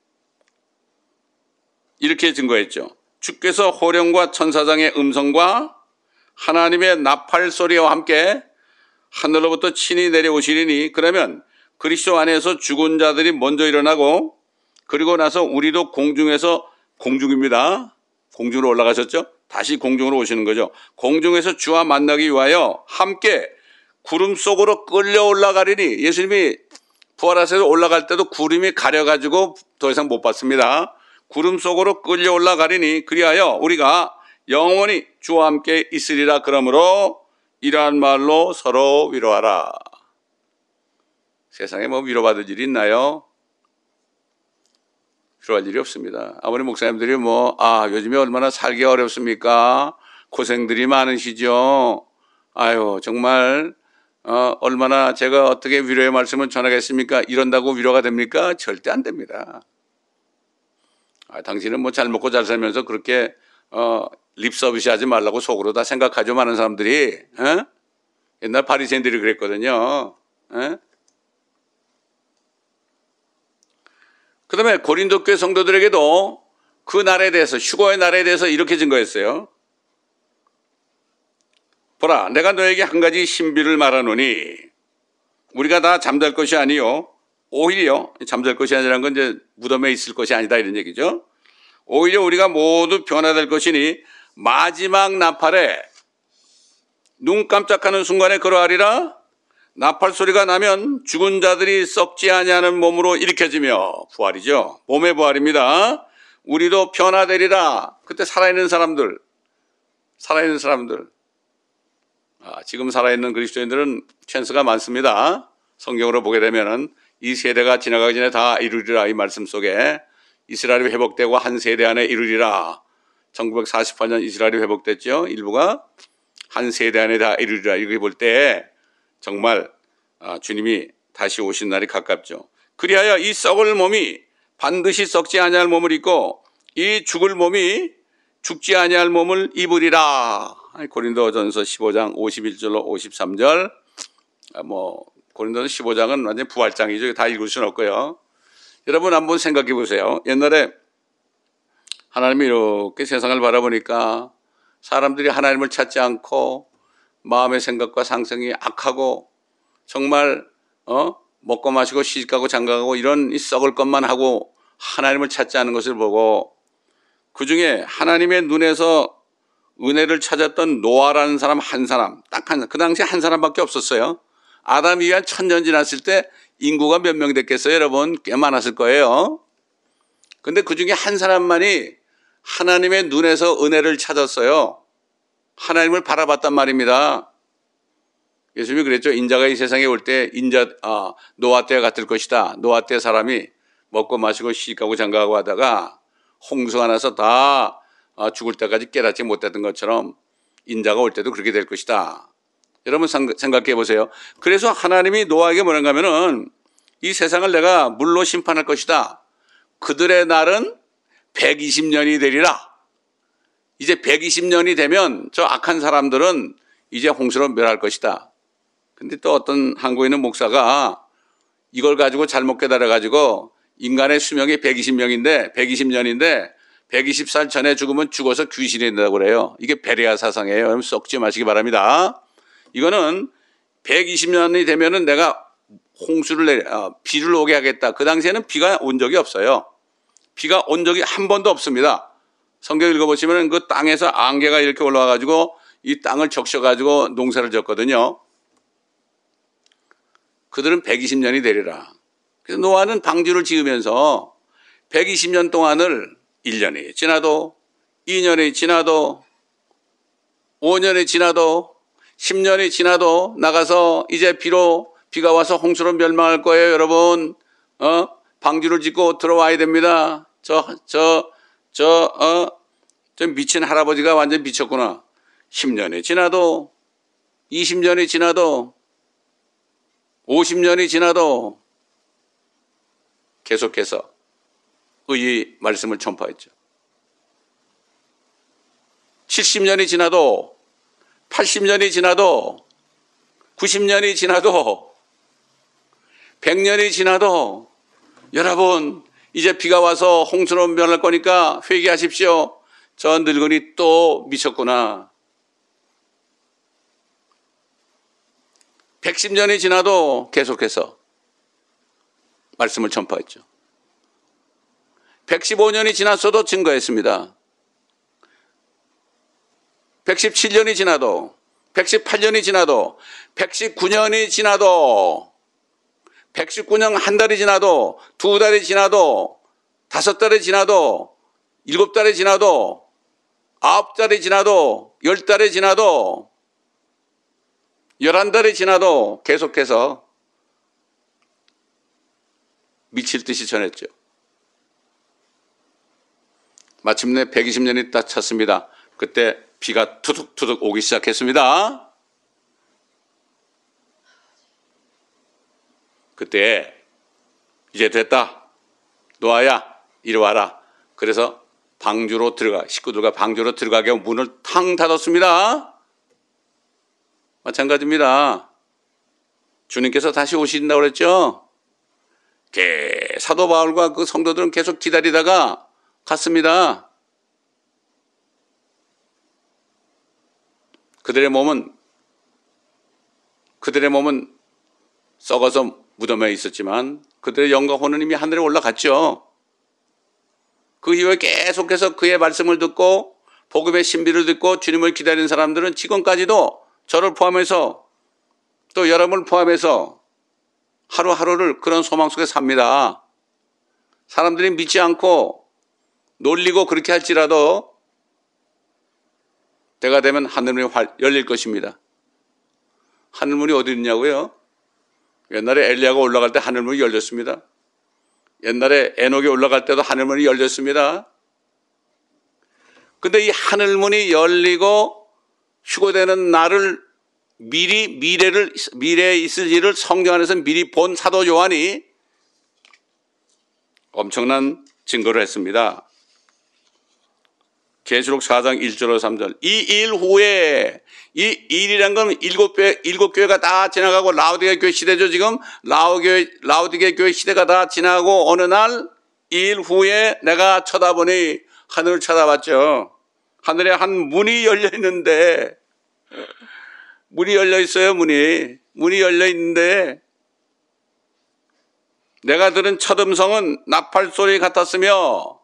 이렇게 증거했죠. 주께서 호령과 천사장의 음성과 하나님의 나팔 소리와 함께 하늘로부터 친히 내려오시리니, 그러면 그리스도 안에서 죽은 자들이 먼저 일어나고, 그리고 나서 우리도 공중에서, 공중입니다. 공중으로 올라가셨죠? 다시 공중으로 오시는 거죠. 공중에서 주와 만나기 위하여 함께 구름 속으로 끌려 올라가리니, 예수님이 부활하셔서 올라갈 때도 구름이 가려가지고 더 이상 못 봤습니다. 구름 속으로 끌려 올라가리니 그리하여 우리가 영원히 주와 함께 있으리라. 그러므로 이러한 말로 서로 위로하라. 세상에 뭐 위로받을 일이 있나요? 위로할 일이 없습니다. 아무리 목사님들이 뭐, 아, 요즘에 얼마나 살기가 어렵습니까? 고생들이 많으시죠? 아유, 정말, 어, 얼마나 제가 어떻게 위로의 말씀을 전하겠습니까? 이런다고 위로가 됩니까? 절대 안 됩니다. 아, 당신은 뭐 잘 먹고 잘 살면서 그렇게, 어, 립 서비스 하지 말라고 속으로 다 생각하죠. 많은 사람들이. 에? 옛날 바리새인들이 그랬거든요. 에? 그 다음에 고린도 교회 성도들에게도 그 날에 대해서, 휴거의 날에 대해서 이렇게 증거했어요. 보라, 내가 너에게 한 가지 신비를 말하노니 우리가 다 잠잘 것이 아니요 오히려, 잠잘 것이 아니라는 건 이제 무덤에 있을 것이 아니다 이런 얘기죠. 오히려 우리가 모두 변화될 것이니 마지막 나팔에 눈 깜짝하는 순간에 그러하리라. 나팔 소리가 나면 죽은 자들이 썩지 아니하는 몸으로 일으켜지며, 부활이죠. 몸의 부활입니다. 우리도 변화되리라. 그때 살아있는 사람들, 살아있는 사람들, 아, 지금 살아있는 그리스도인들은 찬스가 많습니다. 성경으로 보게 되면은 이 세대가 지나가기 전에 다 이루리라 이 말씀 속에 이스라엘이 회복되고 한 세대 안에 이루리라. 천구백사십팔 년 이스라엘이 회복됐죠. 일부가 한 세대 안에 다 이루리라. 이렇게 볼 때 정말 주님이 다시 오신 날이 가깝죠. 그리하여 이 썩을 몸이 반드시 썩지 아니할 몸을 입고 이 죽을 몸이 죽지 아니할 몸을 입으리라. 고린도전서 십오 장 오십일 절로 오십삼 절. 뭐 고린도전서 십오 장은 완전 부활장이죠. 다 읽을 수는 없고요. 여러분 한번 생각해 보세요. 옛날에 하나님이 이렇게 세상을 바라보니까 사람들이 하나님을 찾지 않고 마음의 생각과 상성이 악하고 정말 어 먹고 마시고 시집가고 장가가고 이런 이 썩을 것만 하고 하나님을 찾지 않은 것을 보고, 그중에 하나님의 눈에서 은혜를 찾았던 노아라는 사람 한 사람, 딱 한, 그 당시에 한 사람밖에 없었어요. 아담이 한 천년 지났을 때 인구가 몇 명 됐겠어요? 여러분 꽤 많았을 거예요. 근데 그중에 한 사람만이 하나님의 눈에서 은혜를 찾았어요. 하나님을 바라봤단 말입니다. 예수님이 그랬죠. 인자가 이 세상에 올 때 인자 아, 노아 때와 같을 것이다. 노아 때 사람이 먹고 마시고 시집가고 장가가고 하다가 홍수가 나서 다 죽을 때까지 깨닫지 못했던 것처럼 인자가 올 때도 그렇게 될 것이다. 여러분 생각해 보세요. 그래서 하나님이 노아에게 뭐라는가 하면은 이 세상을 내가 물로 심판할 것이다. 그들의 날은 백이십 년이 되리라. 이제 백이십 년이 되면 저 악한 사람들은 이제 홍수로 멸할 것이다. 근데 또 어떤 한국에 있는 목사가 이걸 가지고 잘못 깨달아가지고 인간의 수명이 백이십 년인데, 백이십 년인데 백이십 살 전에 죽으면 죽어서 귀신이 된다고 그래요. 이게 베레아 사상이에요. 여러분 썩지 마시기 바랍니다. 이거는 백이십 년이 되면은 내가 홍수를 내, 어, 비를 오게 하겠다. 그 당시에는 비가 온 적이 없어요. 비가 온 적이 한 번도 없습니다. 성경 읽어보시면 그 땅에서 안개가 이렇게 올라와가지고 이 땅을 적셔가지고 농사를 졌거든요. 그들은 백이십 년이 되리라. 그래서 노아는 방주를 지으면서 백이십 년 동안을 일 년이 지나도 이 년이 지나도 오 년이 지나도 십 년이 지나도 나가서 이제 비로 비가 와서 홍수로 멸망할 거예요. 여러분 어? 방주를 짓고 들어와야 됩니다. 저, 저, 저, 어, 저 미친 할아버지가 완전 미쳤구나. 십 년이 지나도 이십 년이 지나도 오십 년이 지나도 계속해서 의의 말씀을 전파했죠. 칠십 년이 지나도 팔십 년이 지나도 구십 년이 지나도 백 년이 지나도 여러분 이제 비가 와서 홍수로 변할 거니까 회개하십시오. 저 늙은이 또 미쳤구나. 백십 년이 지나도 계속해서 말씀을 전파했죠. 백십오 년이 지났어도 증거했습니다. 백십칠 년이 지나도, 백십팔 년이 지나도, 백십구 년이 지나도, 백십구 년 한 달이 지나도, 두 달이 지나도, 다섯 달이 지나도, 일곱 달이 지나도, 아홉 달이 지나도, 열 달이 지나도, 열한 달이 지나도 계속해서 미칠 듯이 전했죠. 마침내 백이십 년이 딱 찼습니다. 그때 비가 투둑투둑 오기 시작했습니다. 그때 이제 됐다. 노아야 이리 와라. 그래서 방주로 들어가 식구들과 방주로 들어가게 하고 문을 탕 닫았습니다. 마찬가지입니다. 주님께서 다시 오신다고 그랬죠. 사도 바울과 그 성도들은 계속 기다리다가 갔습니다. 그들의 몸은 그들의 몸은 썩어서 무덤에 있었지만 그들의 영과 혼은 이미 하늘에 올라갔죠. 그 이후에 계속해서 그의 말씀을 듣고 복음의 신비를 듣고 주님을 기다리는 사람들은 지금까지도 저를 포함해서 또 여러분을 포함해서 하루하루를 그런 소망 속에 삽니다. 사람들이 믿지 않고 놀리고 그렇게 할지라도 때가 되면 하늘문이 열릴 것입니다. 하늘문이 어디 있냐고요? 옛날에 엘리야가 올라갈 때 하늘문이 열렸습니다. 옛날에 에녹이 올라갈 때도 하늘문이 열렸습니다. 근데 이 하늘문이 열리고 휴거되는 날을 미리 미래를 미래에 있을 일을 성경 안에서 미리 본 사도 요한이 엄청난 증거를 했습니다. 계시록 사 장 일 절로 삼 절. 이 일 후에 이 일이란 건 일곱 교회 일곱 교회가 다 지나가고 라오디게 교회 시대죠. 지금 라오교회 라오디게 교회 시대가 다 지나고 어느 날 일 후에 내가 쳐다보니 하늘을 쳐다봤죠. 하늘에 한 문이 열려 있는데 문이 열려 있어요. 문이 문이 열려 있는데 내가 들은 첫 음성은 나팔 소리 같았으며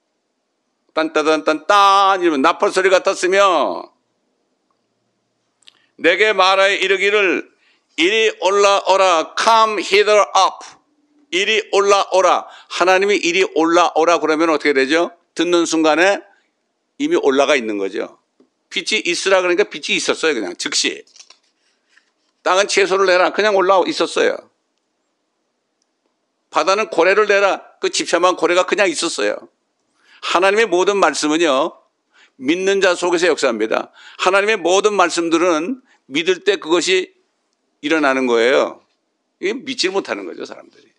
딴따단딴딴 이러면 나팔 소리 같았으며 내게 말하여 이르기를 이리 올라오라 come hither up 이리 올라오라. 하나님이 이리 올라오라 그러면 어떻게 되죠? 듣는 순간에 이미 올라가 있는 거죠. 빛이 있으라 그러니까 빛이 있었어요. 그냥 즉시. 땅은 채소를 내라. 그냥 올라와 있었어요. 바다는 고래를 내라. 그 집착한 고래가 그냥 있었어요. 하나님의 모든 말씀은요, 믿는 자 속에서 역사합니다. 하나님의 모든 말씀들은 믿을 때 그것이 일어나는 거예요. 이게 믿지 못하는 거죠, 사람들이.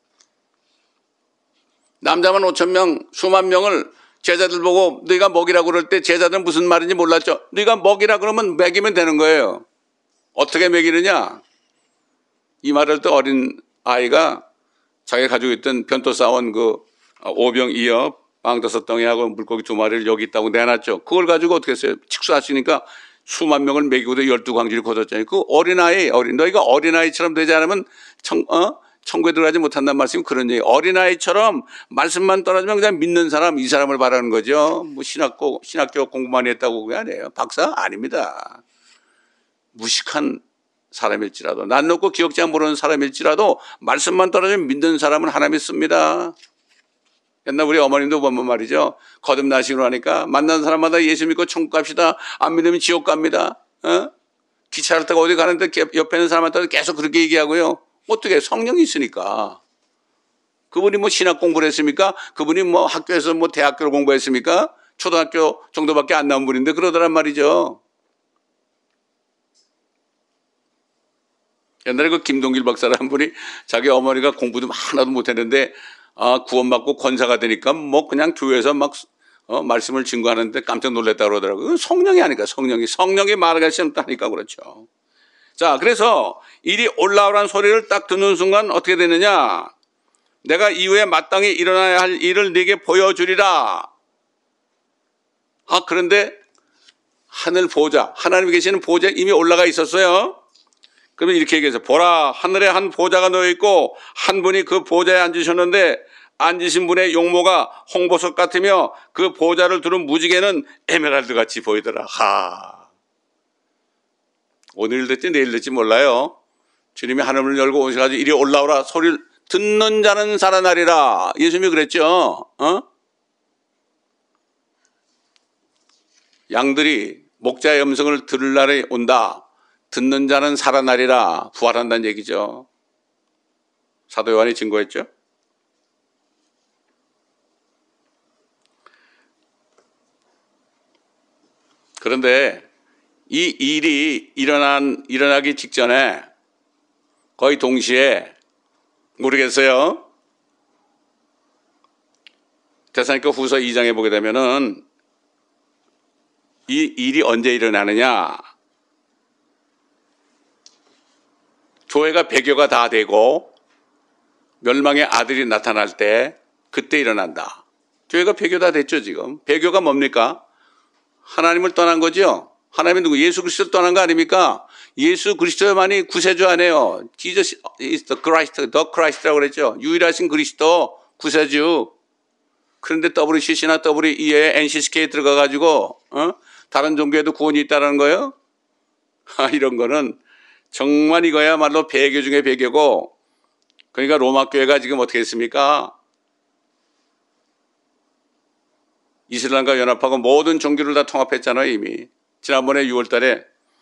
남자만 오천 명, 수만 명을 제자들 보고 네가 먹이라고 그럴 때 제자들은 무슨 말인지 몰랐죠. 네가 먹이라 그러면 먹이면 되는 거예요. 어떻게 먹이느냐? 이 말을 또 어린 아이가 자기가 가지고 있던 변토 싸온 그 오병 이어 빵 다섯 덩이하고 물고기 두 마리를 여기 있다고 내놨죠. 그걸 가지고 어떻게 했어요? 직수하시니까 수만 명을 먹이고도 열두 광지를 거뒀잖아요. 그 어린아이, 어린, 너희가 어린아이처럼 되지 않으면 청, 어? 천국에 들어가지 못한다는 말씀이 그런 얘기. 어린아이처럼 말씀만 떨어지면 그냥 믿는 사람, 이 사람을 바라는 거죠. 뭐 신학고, 신학교 공부 많이 했다고 그게 아니에요. 박사? 아닙니다. 무식한 사람일지라도, 난 놓고 기억자 모르는 사람일지라도 말씀만 떨어지면 믿는 사람은 하나님이 씁니다. 옛날 우리 어머님도 보면 말이죠. 거듭나시고 하니까 만난 사람마다 예수 믿고 천국 갑시다. 안 믿으면 지옥 갑니다. 어? 기차를 타고 어디 가는데 옆에 있는 사람한테 계속 그렇게 얘기하고요. 어떻게 성령이 있으니까. 그분이 뭐 신학 공부를 했습니까? 그분이 뭐 학교에서 뭐 대학교를 공부했습니까? 초등학교 정도밖에 안 나온 분인데 그러더란 말이죠. 옛날에 그 김동길 박사라는 분이 자기 어머니가 공부도 하나도 못했는데 아, 구원받고 권사가 되니까 뭐 그냥 교회에서 막 어, 말씀을 증거하는데 깜짝 놀랐다 그러더라고요. 성령이 아니까 성령이 성령이 말할 수 없다니까 그렇죠. 자, 그래서 이리 올라오라는 소리를 딱 듣는 순간 어떻게 되느냐? 내가 이후에 마땅히 일어나야 할 일을 네게 보여주리라. 아, 그런데 하늘 보좌, 하나님이 계시는 보좌에 이미 올라가 있었어요. 그러면 이렇게 얘기해서 보라, 하늘에 한 보좌가 놓여 있고 한 분이 그 보좌에 앉으셨는데 앉으신 분의 용모가 홍보석 같으며 그 보좌를 두른 무지개는 에메랄드 같이 보이더라. 하. 오늘 될지 내일 될지 몰라요. 주님이 하늘을 열고 오셔가지고 이리 올라오라 소리를 듣는 자는 살아나리라. 예수님이 그랬죠. 어? 양들이 목자의 음성을 들을 날이 온다. 듣는 자는 살아나리라. 부활한다는 얘기죠. 사도 요한이 증거했죠. 그런데 이 일이 일어난, 일어나기 직전에 거의 동시에 모르겠어요. 데살로니가 후서 이 장에 보게 되면은 이 일이 언제 일어나느냐. 교회가 배교가 다 되고 멸망의 아들이 나타날 때 그때 일어난다. 교회가 배교 다 됐죠 지금. 배교가 뭡니까? 하나님을 떠난 거죠. 하나님이 누구? 예수 그리스도를 떠난 거 아닙니까? 예수 그리스도만이 구세주 아니에요. Jesus is the Christ, the Christ라고 그랬죠. 유일하신 그리스도 구세주. 그런데 더블유씨씨나 더블유이에 엔씨씨케이에 들어가가지고 어? 다른 종교에도 구원이 있다는 거예요? 아, 이런 거는 정말 이거야말로 배교 중에 배교고, 그러니까 로마 교회가 지금 어떻게 했습니까? 이슬람과 연합하고 모든 종교를 다 통합했잖아요 이미. 지난번에 유월 달에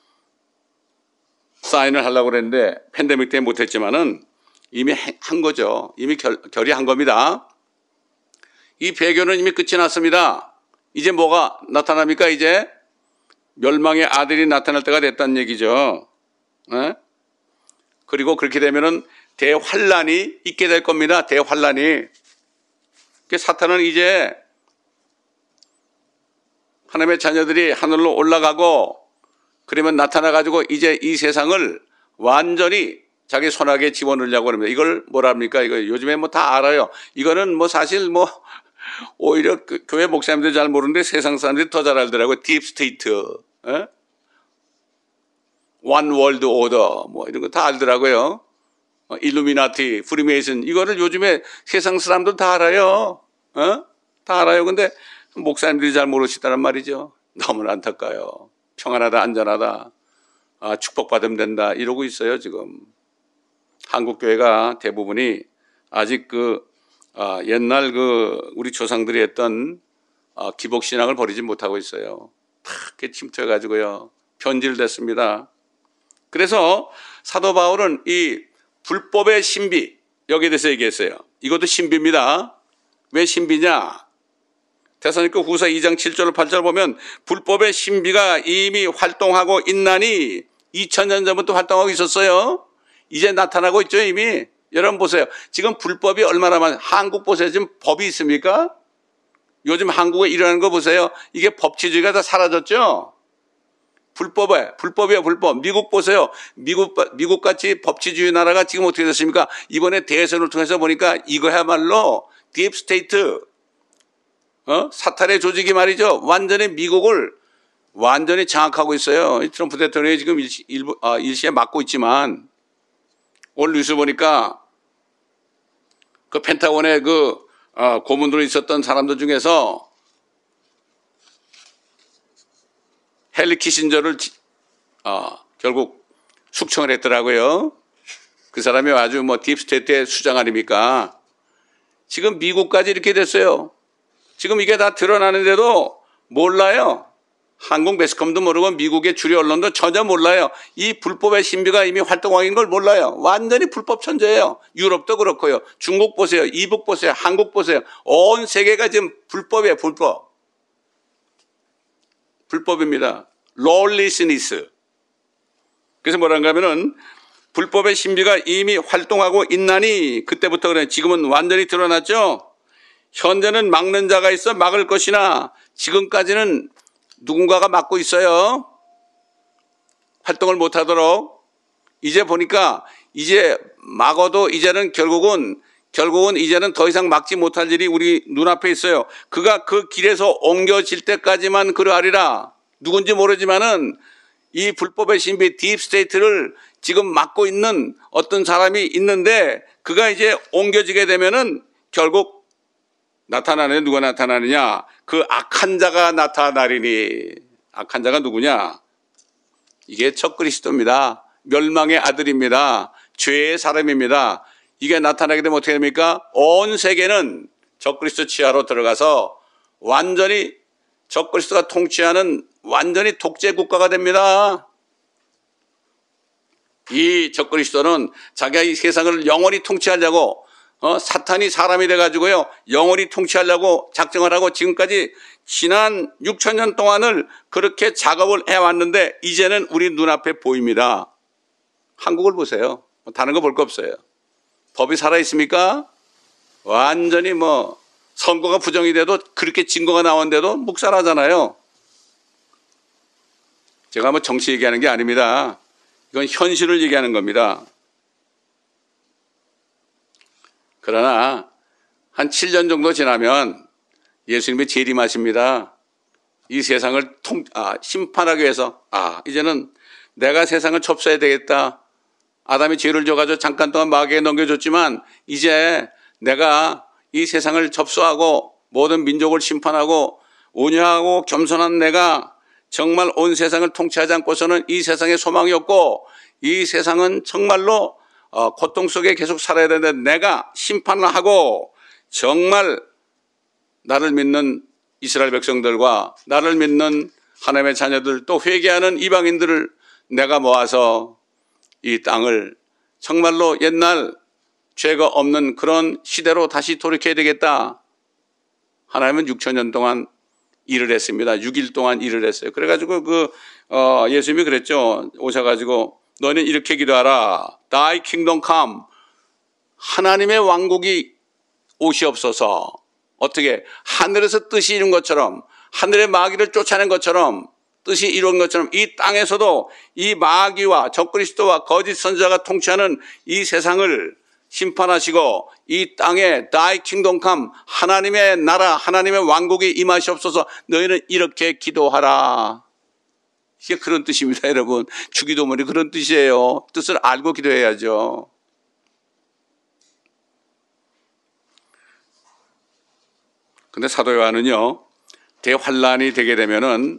사인을 하려고 그랬는데 팬데믹 때문에 못했지만은 이미 한 거죠. 이미 결, 결의한 겁니다. 이 배교는 이미 끝이 났습니다. 이제 뭐가 나타납니까? 이제 멸망의 아들이 나타날 때가 됐다는 얘기죠. 에? 그리고 그렇게 되면은 대환란이 있게 될 겁니다. 대환란이. 사탄은 이제 하나님의 자녀들이 하늘로 올라가고 그러면 나타나가지고 이제 이 세상을 완전히 자기 손아귀에 집어넣으려고 합니다. 이걸 뭐라 합니까? 이거 요즘에 뭐 다 알아요. 이거는 뭐 사실 뭐 오히려 그 교회 목사님들 잘 모르는데 세상 사람들이 더 잘 알더라고요. 딥스테이트, 원 월드 오더 뭐 이런 거 다 알더라고요. 일루미나티, 프리메이슨 이거를 요즘에 세상 사람들 다 알아요. 어? 다 알아요. 근데 목사님들이 잘 모르시다는 말이죠. 너무나 안타까워요. 평안하다, 안전하다, 아, 축복받으면 된다 이러고 있어요 지금. 한국 교회가 대부분이 아직 그 아, 옛날 그 우리 조상들이 했던 아, 기복 신앙을 버리지 못하고 있어요. 다 이렇게 침투해가지고요 변질됐습니다. 그래서 사도 바울은 이 불법의 신비 여기에 대해서 얘기했어요. 이것도 신비입니다. 왜 신비냐? 데살로니가 후서 이 장 칠 절 팔 절 보면 불법의 신비가 이미 활동하고 있나니 이천 년 전부터 활동하고 있었어요. 이제 나타나고 있죠 이미. 여러분 보세요. 지금 불법이 얼마나 많아요. 한국 보세요. 지금 법이 있습니까? 요즘 한국에 일어나는 거 보세요. 이게 법치주의가 다 사라졌죠. 불법에 불법이야 불법. 미국 보세요. 미국 미국 같이 법치주의 나라가 지금 어떻게 됐습니까? 이번에 대선을 통해서 보니까 이거야말로 딥스테이트, 어? 사탄의 조직이 말이죠. 완전히 미국을 완전히 장악하고 있어요. 트럼프 대통령이 지금 일시, 일부, 아, 일시에 맡고 있지만 오늘 뉴스 보니까 그 펜타곤에 그 아, 고문으로 있었던 사람들 중에서 헨리 키신저를 아, 결국 숙청을 했더라고요. 그 사람이 아주 뭐 딥스테이트의 수장 아닙니까? 지금 미국까지 이렇게 됐어요. 지금 이게 다 드러나는데도 몰라요. 한국 매스컴도 모르고 미국의 주류 언론도 전혀 몰라요. 이 불법의 신비가 이미 활동하고 있는 걸 몰라요. 완전히 불법 천재예요. 유럽도 그렇고요. 중국 보세요. 이북 보세요. 한국 보세요. 온 세계가 지금 불법이에요. 불법. 불법입니다. lawlessness. 그래서 뭐란가 하면은 불법의 신비가 이미 활동하고 있나니 그때부터 그래. 지금은 완전히 드러났죠. 현재는 막는 자가 있어 막을 것이나 지금까지는 누군가가 막고 있어요. 활동을 못하도록. 이제 보니까 이제 막어도 이제는 결국은 결국은 이제는 더 이상 막지 못할 일이 우리 눈앞에 있어요. 그가 그 길에서 옮겨질 때까지만 그러하리라. 누군지 모르지만은 이 불법의 신비 딥스테이트를 지금 막고 있는 어떤 사람이 있는데 그가 이제 옮겨지게 되면은 결국 나타나는 누가 나타나느냐? 그 악한 자가 나타나리니. 악한 자가 누구냐? 이게 적그리스도입니다. 멸망의 아들입니다. 죄의 사람입니다. 이게 나타나게 되면 어떻게 됩니까? 온 세계는 적그리스도 치하로 들어가서 완전히 적그리스도가 통치하는 완전히 독재 국가가 됩니다. 이 적그리스도는 자기가 이 세상을 영원히 통치하려고 어, 사탄이 사람이 돼가지고요 영원히 통치하려고 작정을 하고 지금까지 지난 육천 년 동안을 그렇게 작업을 해왔는데 이제는 우리 눈앞에 보입니다. 한국을 보세요. 다른 거 볼 거 없어요. 법이 살아있습니까? 완전히 뭐 선거가 부정이 돼도 그렇게 증거가 나오는데도 묵살하잖아요. 제가 뭐 정치 얘기하는 게 아닙니다. 이건 현실을 얘기하는 겁니다. 그러나 한 칠 년 정도 지나면 예수님이 재림하십니다. 이 세상을 통, 아, 심판하기 위해서 아 이제는 내가 세상을 접수해야 되겠다. 아담이 죄를 져가지고 잠깐 동안 마귀에 넘겨줬지만 이제 내가 이 세상을 접수하고 모든 민족을 심판하고 온유하고 겸손한 내가 정말 온 세상을 통치하지 않고서는 이 세상에 소망이 없고 이 세상은 정말로 고통 속에 계속 살아야 되는데 내가 심판을 하고 정말 나를 믿는 이스라엘 백성들과 나를 믿는 하나님의 자녀들 또 회개하는 이방인들을 내가 모아서 이 땅을 정말로 옛날 죄가 없는 그런 시대로 다시 돌이켜야 되겠다. 하나님은 육천 년 동안 일을 했습니다. 육 일 동안 일을 했어요. 그래가지고 그 어, 예수님이 그랬죠. 오셔가지고 너는 이렇게 기도하라. Thy kingdom come. 하나님의 왕국이 오시옵소서. 어떻게 하늘에서 뜻이 이룬 것처럼 하늘의 마귀를 쫓아낸 것처럼 뜻이 이룬 것처럼 이 땅에서도 이 마귀와 적그리스도와 거짓 선지자가 통치하는 이 세상을 심판하시고 이 땅에 Thy kingdom come. 하나님의 나라 하나님의 왕국이 임하시옵소서. 너희는 이렇게 기도하라. 이게 그런 뜻입니다, 여러분. 주기도문이 그런 뜻이에요. 뜻을 알고 기도해야죠. 근데 사도 요한은요, 대환란이 되게 되면은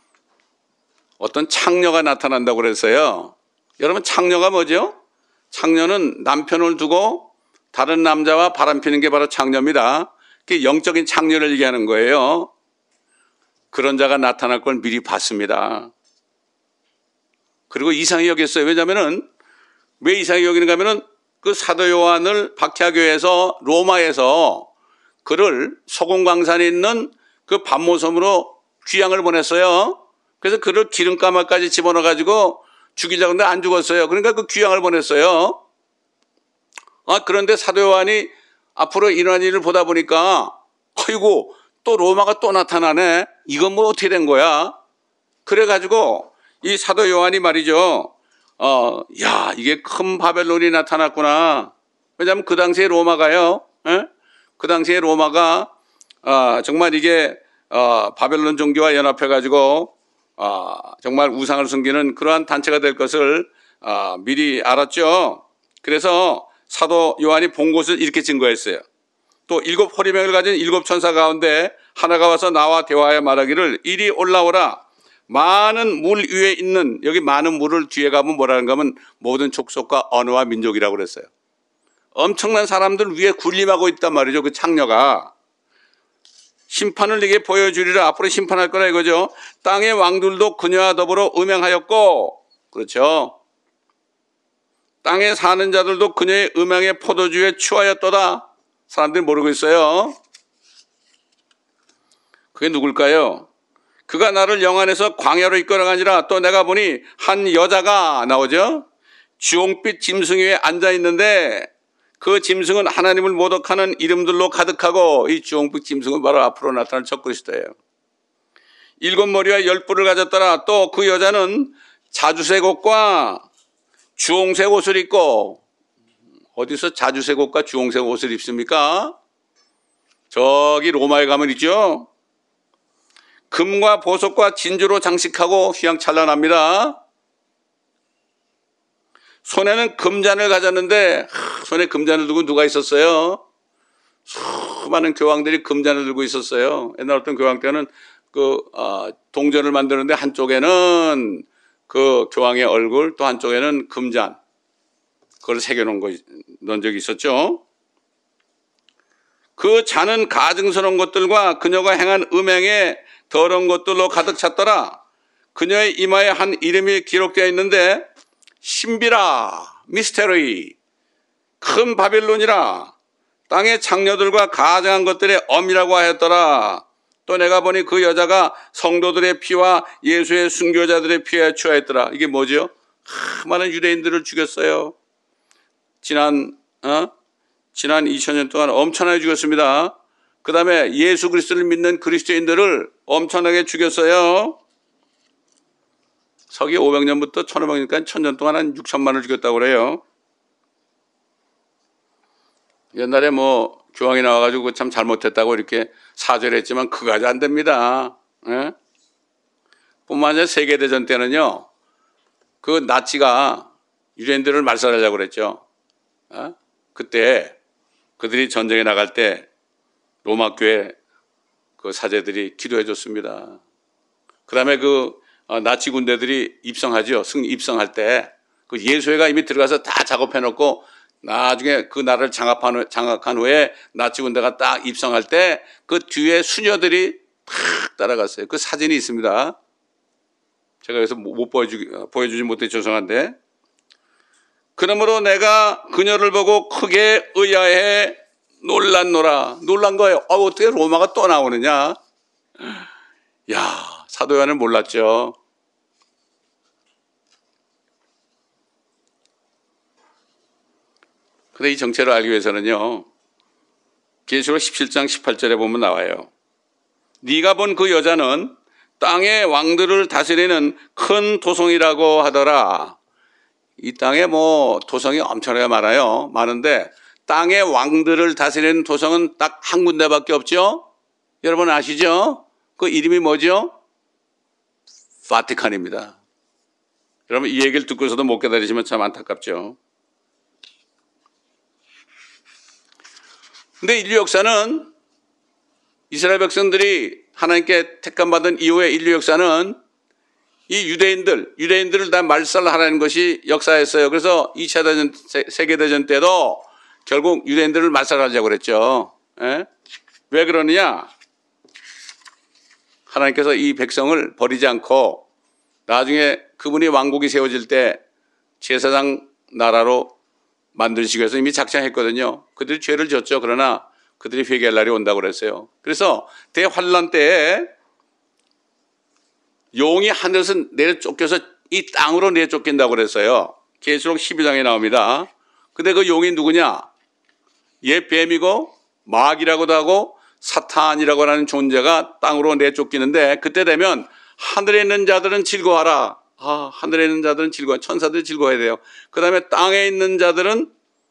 어떤 창녀가 나타난다고 그랬어요. 여러분, 창녀가 뭐죠? 창녀는 남편을 두고 다른 남자와 바람 피는 게 바로 창녀입니다. 그게 영적인 창녀를 얘기하는 거예요. 그런 자가 나타날 걸 미리 봤습니다. 그리고 이상히 여겼어요. 왜냐하면은 왜 이상히 여기는가 하면은 그 사도 요한을 박해하기 위해서 로마에서 그를 소금광산에 있는 그 밤모섬으로 귀양을 보냈어요. 그래서 그를 기름가마까지 집어넣어가지고 죽이자고 했는데 안 죽었어요. 그러니까 그 귀양을 보냈어요. 아, 그런데 사도 요한이 앞으로 일어난 일을 보다 보니까 아이고 또 로마가 또 나타나네. 이건 뭐 어떻게 된 거야? 그래가지고 이 사도 요한이 말이죠. 어, 야, 이게 큰 바벨론이 나타났구나. 왜냐하면 그 당시에 로마가요. 에? 그 당시에 로마가 어, 정말 이게 어, 바벨론 종교와 연합해가지고 어, 정말 우상을 숨기는 그러한 단체가 될 것을 어, 미리 알았죠. 그래서 사도 요한이 본 곳을 이렇게 증거했어요. 또 일곱 호리병을 가진 일곱 천사 가운데 하나가 와서 나와 대화하여 말하기를 이리 올라오라. 많은 물 위에 있는, 여기 많은 물을 뒤에 가면 뭐라는가 하면 모든 족속과 언어와 민족이라고 그랬어요. 엄청난 사람들 위에 군림하고 있단 말이죠. 그 창녀가. 심판을 네게 보여주리라. 앞으로 심판할 거라 이거죠. 땅의 왕들도 그녀와 더불어 음행하였고, 그렇죠. 땅에 사는 자들도 그녀의 음행의 포도주에 취하였도다. 사람들이 모르고 있어요. 그게 누굴까요? 그가 나를 영안에서 광야로 이끌어가니라. 또 내가 보니 한 여자가 나오죠. 주홍빛 짐승 위에 앉아 있는데 그 짐승은 하나님을 모독하는 이름들로 가득하고 이 주홍빛 짐승은 바로 앞으로 나타날 적그리스도예요. 일곱 머리와 열 뿔을 가졌더라. 또 그 여자는 자주색 옷과 주홍색 옷을 입고, 어디서 자주색 옷과 주홍색 옷을 입습니까? 저기 로마에 가면 있죠. 금과 보석과 진주로 장식하고 휘황찬란합니다. 손에는 금잔을 가졌는데, 손에 금잔을 들고 누가 있었어요? 수많은 교황들이 금잔을 들고 있었어요. 옛날 어떤 교황 때는 그 어, 동전을 만드는데 한쪽에는 그 교황의 얼굴, 또 한쪽에는 금잔, 그걸 새겨놓은 거 넣은 적이 있었죠. 그 잔은 가증스러운 것들과 그녀가 행한 음행에 더러운 것들로 가득 찼더라. 그녀의 이마에 한 이름이 기록되어 있는데 신비라, 미스테리, 큰 바빌론이라, 땅의 장녀들과 가증한 것들의 엄이라고 하였더라. 또 내가 보니 그 여자가 성도들의 피와 예수의 순교자들의 피에 취하였더라. 이게 뭐죠? 하, 많은 유대인들을 죽였어요. 지난 어? 지난 이천 년 동안 엄청나게 죽였습니다. 그 다음에 예수 그리스도를 믿는 그리스도인들을 엄청나게 죽였어요. 서기 오백 년부터 천오백 년까지 천 년 동안 한 육천만을 죽였다고 그래요. 옛날에 뭐 교황이 나와가지고 참 잘못했다고 이렇게 사죄를 했지만 그거까지 안 됩니다. 예? 뿐만 아니라 세계대전 때는요, 그 나치가 유대인들을 말살하려고 그랬죠. 예? 그때 그들이 전쟁에 나갈 때 로마 교회 그 사제들이 기도해 줬습니다. 그 다음에 그 나치 군대들이 입성하죠. 승 입성할 때 그 예수회가 이미 들어가서 다 작업해 놓고 나중에 그 나라를 장악한, 장악한 후에 나치 군대가 딱 입성할 때 그 뒤에 수녀들이 탁 따라갔어요. 그 사진이 있습니다. 제가 여기서 못 보여주, 보여주지 못해 죄송한데. 그러므로 내가 그녀를 보고 크게 의아해 놀랐노라. 놀란 거예요. 아, 어떻게 로마가 또 나오느냐. 야, 사도 요한은 몰랐죠. 근데 이 정체를 알기 위해서는요, 계시록 십칠 장 십팔 절에 보면 나와요. 네가 본 그 여자는 땅의 왕들을 다스리는 큰 도성이라고 하더라. 이 땅에 뭐 도성이 엄청나게 많아요. 많은데 땅의 왕들을 다스리는 도성은 딱 한 군데밖에 없죠. 여러분 아시죠? 그 이름이 뭐죠? 바티칸입니다. 여러분 이 얘기를 듣고서도 못 깨달으시면 참 안타깝죠. 근데 인류 역사는, 이스라엘 백성들이 하나님께 택감받은 이후의 인류 역사는 이 유대인들, 유대인들을 다 말살하라는 것이 역사였어요. 그래서 이 차 대전, 세계대전 때도 결국 유대인들을 말살하려고 그랬죠. 예? 왜 그러느냐? 하나님께서 이 백성을 버리지 않고 나중에 그분이 왕국이 세워질 때 제사장 나라로 만들시기 위해서 이미 작정했거든요. 그들이 죄를 졌죠. 그러나 그들이 회개할 날이 온다고 그랬어요. 그래서 대환란 때에 용이 하늘에서 내려 쫓겨서 이 땅으로 내려 쫓긴다고 그랬어요. 계시록 십이 장에 나옵니다. 근데 그 용이 누구냐? 옛 뱀이고 마귀라고도 하고 사탄이라고 하는 존재가 땅으로 내려 쫓기는데, 그때 되면 하늘에 있는 자들은 즐거워하라. 아, 하늘에 있는 자들은 즐거워, 천사들이 즐거워해야 돼요. 그 다음에 땅에 있는 자들은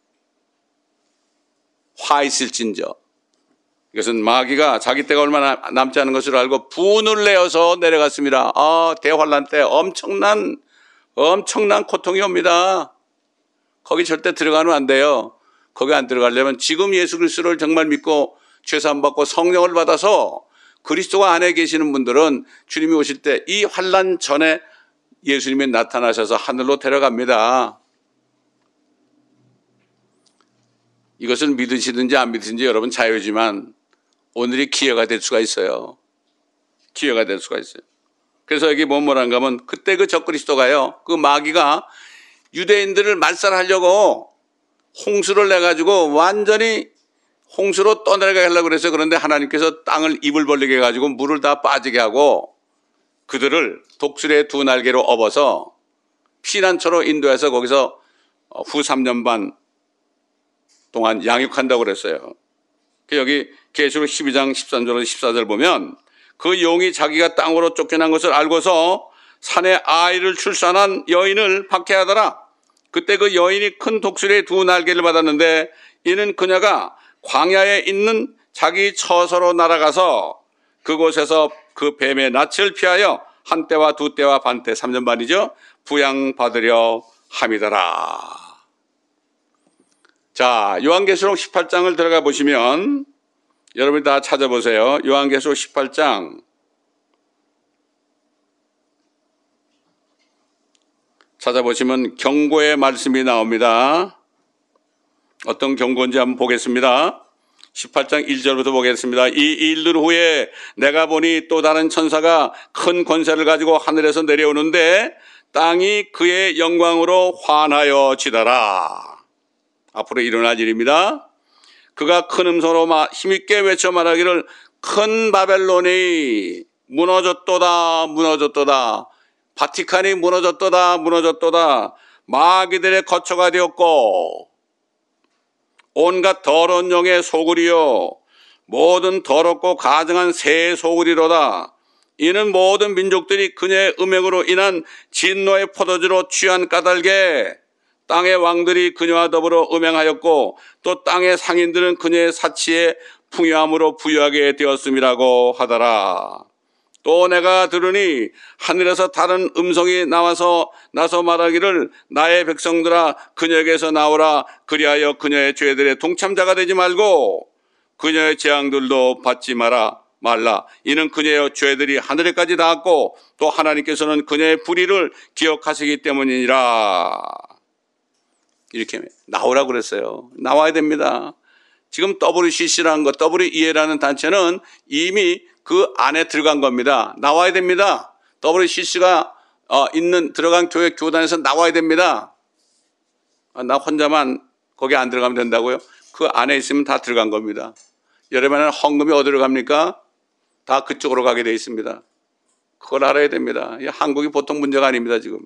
화 있을진저. 이것은 마귀가 자기 때가 얼마나 남지 않은 것을 알고 분을 내어서 내려갔습니다. 아, 대환란 때 엄청난 엄청난 고통이 옵니다. 거기 절대 들어가면 안 돼요. 거기 안 들어가려면 지금 예수 그리스도를 정말 믿고 죄사함 받고 성령을 받아서 그리스도가 안에 계시는 분들은 주님이 오실 때 이 환란 전에 예수님이 나타나셔서 하늘로 데려갑니다. 이것은 믿으시든지 안 믿으시든지 여러분 자유지만 오늘이 기회가 될 수가 있어요. 기회가 될 수가 있어요. 그래서 여기 뭐 뭐란가 하면 그때 그 적그리스도가요, 그 마귀가 유대인들을 말살하려고 홍수를 내가지고 완전히 홍수로 떠내려가게 하려고 그랬어요. 그런데 하나님께서 땅을 입을 벌리게 해가지고 물을 다 빠지게 하고 그들을 독수리의 두 날개로 업어서 피난처로 인도해서 거기서 후 삼 년 반 동안 양육한다고 그랬어요. 여기 계시록 십이 장 십삼 절에서 십사 절 보면 그 용이 자기가 땅으로 쫓겨난 것을 알고서 산에 아이를 출산한 여인을 박해하더라. 그때 그 여인이 큰 독수리의 두 날개를 받았는데 이는 그녀가 광야에 있는 자기 처소로 날아가서 그곳에서 그 뱀의 낯을 피하여 한 때와 두 때와 반 때, 삼 년 반이죠. 부양받으려 함이더라. 자, 요한계시록 십팔 장을 들어가 보시면 여러분이 다 찾아보세요. 요한계시록 십팔 장. 찾아보시면 경고의 말씀이 나옵니다. 어떤 경고인지 한번 보겠습니다. 십팔 장 일 절부터 보겠습니다. 이 일들 후에 내가 보니 또 다른 천사가 큰 권세를 가지고 하늘에서 내려오는데 땅이 그의 영광으로 환하여 지더라. 앞으로 일어날 일입니다. 그가 큰 음소로 힘있게 외쳐 말하기를 큰 바벨론이 무너졌도다 무너졌도다. 바티칸이 무너졌도다 무너졌도다. 마귀들의 거처가 되었고 온갖 더러운 영의 소굴이요 모든 더럽고 가증한 새의 소굴이로다. 이는 모든 민족들이 그녀의 음행으로 인한 진노의 포도주로 취한 까닭에 땅의 왕들이 그녀와 더불어 음행하였고 또 땅의 상인들은 그녀의 사치에 풍요함으로 부유하게 되었음이라고 하더라. 또 내가 들으니 하늘에서 다른 음성이 나와서 나서 말하기를 나의 백성들아 그녀에게서 나오라. 그리하여 그녀의 죄들의 동참자가 되지 말고 그녀의 재앙들도 받지 마라 말라. 이는 그녀의 죄들이 하늘에까지 닿았고 또 하나님께서는 그녀의 불의를 기억하시기 때문이니라. 이렇게 나오라고 그랬어요. 나와야 됩니다. 지금 더블유씨씨라는 것, 더블유이에이라는 단체는 이미 그 안에 들어간 겁니다. 나와야 됩니다. 더블유씨씨가 어, 있는 들어간 교회 교단에서 나와야 됩니다. 아, 나 혼자만 거기 안 들어가면 된다고요? 그 안에 있으면 다 들어간 겁니다. 여러분은 헌금이 어디로 갑니까? 다 그쪽으로 가게 돼 있습니다. 그걸 알아야 됩니다. 한국이 보통 문제가 아닙니다, 지금.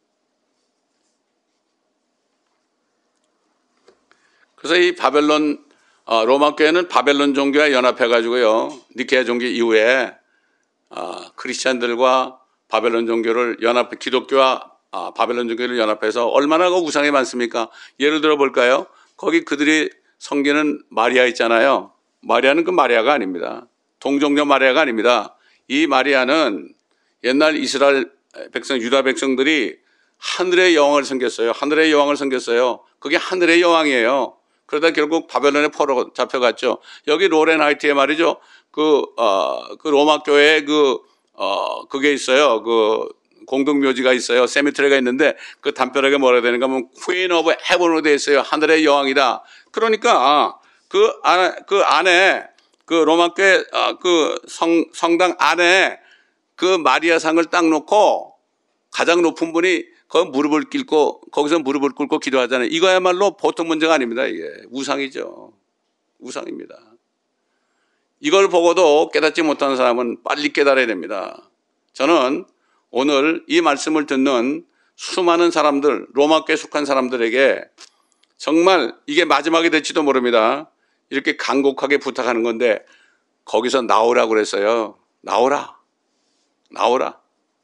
그래서 이 바벨론, 어, 로마 교회는 바벨론 종교와 연합해가지고요, 니케아 종교 이후에 어, 크리스찬들과 바벨론 종교를 연합해, 기독교와 어, 바벨론 종교를 연합해서 얼마나 그 우상이 많습니까? 예를 들어 볼까요? 거기 그들이 섬기는 마리아 있잖아요. 마리아는 그 마리아가 아닙니다. 동정녀 마리아가 아닙니다. 이 마리아는 옛날 이스라엘 백성, 유다 백성들이 하늘의 여왕을 섬겼어요. 하늘의 여왕을 섬겼어요. 그게 하늘의 여왕이에요. 그러다 결국 바벨론에 포로 잡혀갔죠. 여기 로렌 하이트에 말이죠. 그, 어, 그 로마 교회에 그, 어, 그게 있어요. 그 공동묘지가 있어요. 세미트리가 있는데 그 담벼락에 뭐라 되는가 하면 Queen of Heaven으로 되어 있어요. 하늘의 여왕이다. 그러니까 그 안에, 그 안에 그 로마 교회 그 성, 성당 안에 그 마리아상을 딱 놓고 가장 높은 분이 거기 무릎을 꿇고 거기서 무릎을 꿇고 기도하잖아요. 이거야말로 보통 문제가 아닙니다. 이게 우상이죠. 우상입니다. 이걸 보고도 깨닫지 못하는 사람은 빨리 깨달아야 됩니다. 저는 오늘 이 말씀을 듣는 수많은 사람들, 로마교에 속한 사람들에게 정말 이게 마지막이 될지도 모릅니다. 이렇게 간곡하게 부탁하는 건데 거기서 나오라고 그랬어요. 나오라. 나오라.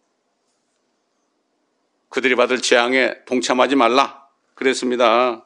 그들이 받을 재앙에 동참하지 말라 그랬습니다.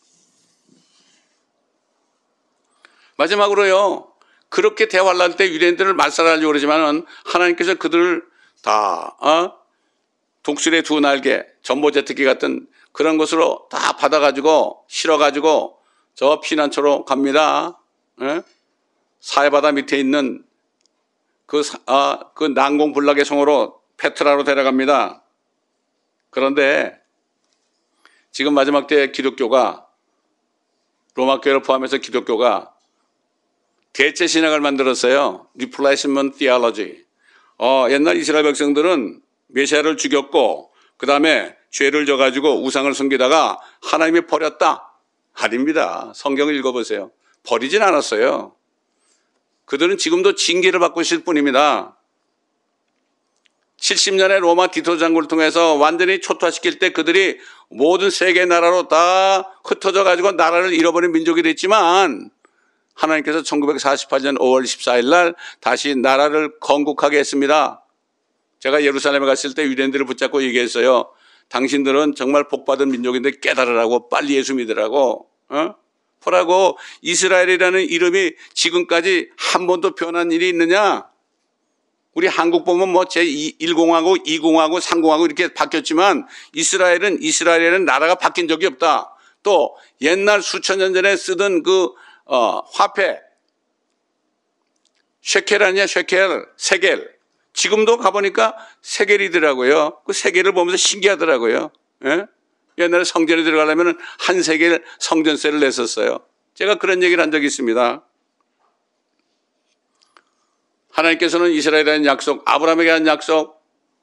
마지막으로요. 그렇게 대화를 할 때 유대인들을 말살하려고 그러지만은 하나님께서 그들을 다 어? 독수리의 두 날개, 전보제트기 같은 그런 것으로 다 받아가지고 실어가지고 저 피난처로 갑니다. 예? 사해바다 밑에 있는 그, 아, 그 난공불락의 성으로 페트라로 데려갑니다. 그런데 지금 마지막 때 기독교가 로마 교회를 포함해서 기독교가 대체 신학을 만들었어요. Replacement Theology. 어, 옛날 이스라엘 백성들은 메시아를 죽였고 그 다음에 죄를 져가지고 우상을 섬기다가 하나님이 버렸다. 아닙니다. 성경을 읽어보세요. 버리진 않았어요. 그들은 지금도 징계를 받고 있을 뿐입니다. 칠십 년에 로마 디토 장군을 통해서 완전히 초토화시킬 때 그들이 모든 세계 나라로 다 흩어져 가지고 나라를 잃어버린 민족이 됐지만 하나님께서 천구백사십팔 년 오월 십사일 날 다시 나라를 건국하게 했습니다. 제가 예루살렘에 갔을 때 유대인들을 붙잡고 얘기했어요. 당신들은 정말 복받은 민족인데 깨달으라고, 빨리 예수 믿으라고. 어? 보라고, 이스라엘이라는 이름이 지금까지 한 번도 변한 일이 있느냐? 우리 한국 보면 뭐 제일 공화국, 이 공화국, 삼 공화국 이렇게 바뀌었지만 이스라엘은 이스라엘에는 나라가 바뀐 적이 없다. 또 옛날 수천 년 전에 쓰던 그 어, 화폐 쉐켈 아니야, 쉐켈, 세겔. 지금도 가보니까 세겔이더라고요. 그 세겔을 보면서 신기하더라고요. 예? 옛날에 성전에 들어가려면 한 세겔 성전세를 냈었어요. 제가 그런 얘기를 한 적이 있습니다. 하나님께서는 이스라엘에 한 약속, 아브라함에게 한 약속,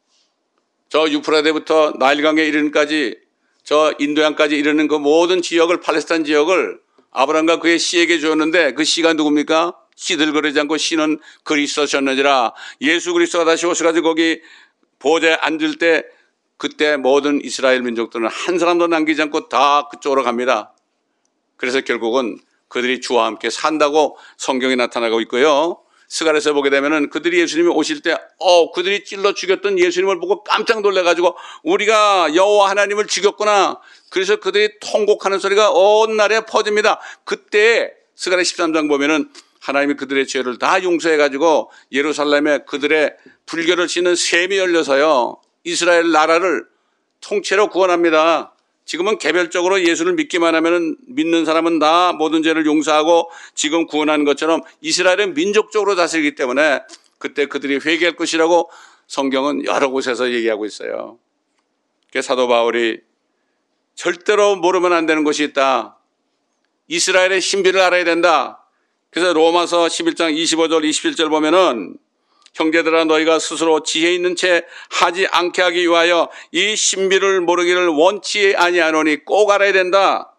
저 유프라데부터 나일강에 이르는까지, 저 인도양까지 이르는 그 모든 지역을, 팔레스타인 지역을 아브라함과 그의 씨에게 주었는데 그 씨가 누굽니까? 씨들거리지 않고 씨는 그리스도셨느니라. 예수 그리스도가 다시 오셔가지고 거기 보좌에 앉을 때 그때 모든 이스라엘 민족들은 한 사람도 남기지 않고 다 그쪽으로 갑니다. 그래서 결국은 그들이 주와 함께 산다고 성경에 나타나고 있고요. 스가랴서 보게 되면은 그들이 예수님이 오실 때, 어, 그들이 찔러 죽였던 예수님을 보고 깜짝 놀래가지고 우리가 여호와 하나님을 죽였구나. 그래서 그들이 통곡하는 소리가 온 나라에 퍼집니다. 그때 스가랴 십삼 장 보면은 하나님이 그들의 죄를 다 용서해가지고 예루살렘에 그들의 불결을 씻는 셈이 열려서요, 이스라엘 나라를 통째로 구원합니다. 지금은 개별적으로 예수를 믿기만 하면 믿는 사람은 다 모든 죄를 용서하고 지금 구원하는 것처럼 이스라엘은 민족적으로 다스리기 때문에 그때 그들이 회개할 것이라고 성경은 여러 곳에서 얘기하고 있어요. 그래서 사도 바울이 절대로 모르면 안 되는 것이 있다. 이스라엘의 신비를 알아야 된다. 그래서 로마서 십일 장 이십오 절 이십일 절 보면은 형제들아 너희가 스스로 지혜 있는 채 하지 않게 하기 위하여 이 신비를 모르기를 원치 아니하노니 꼭 알아야 된다.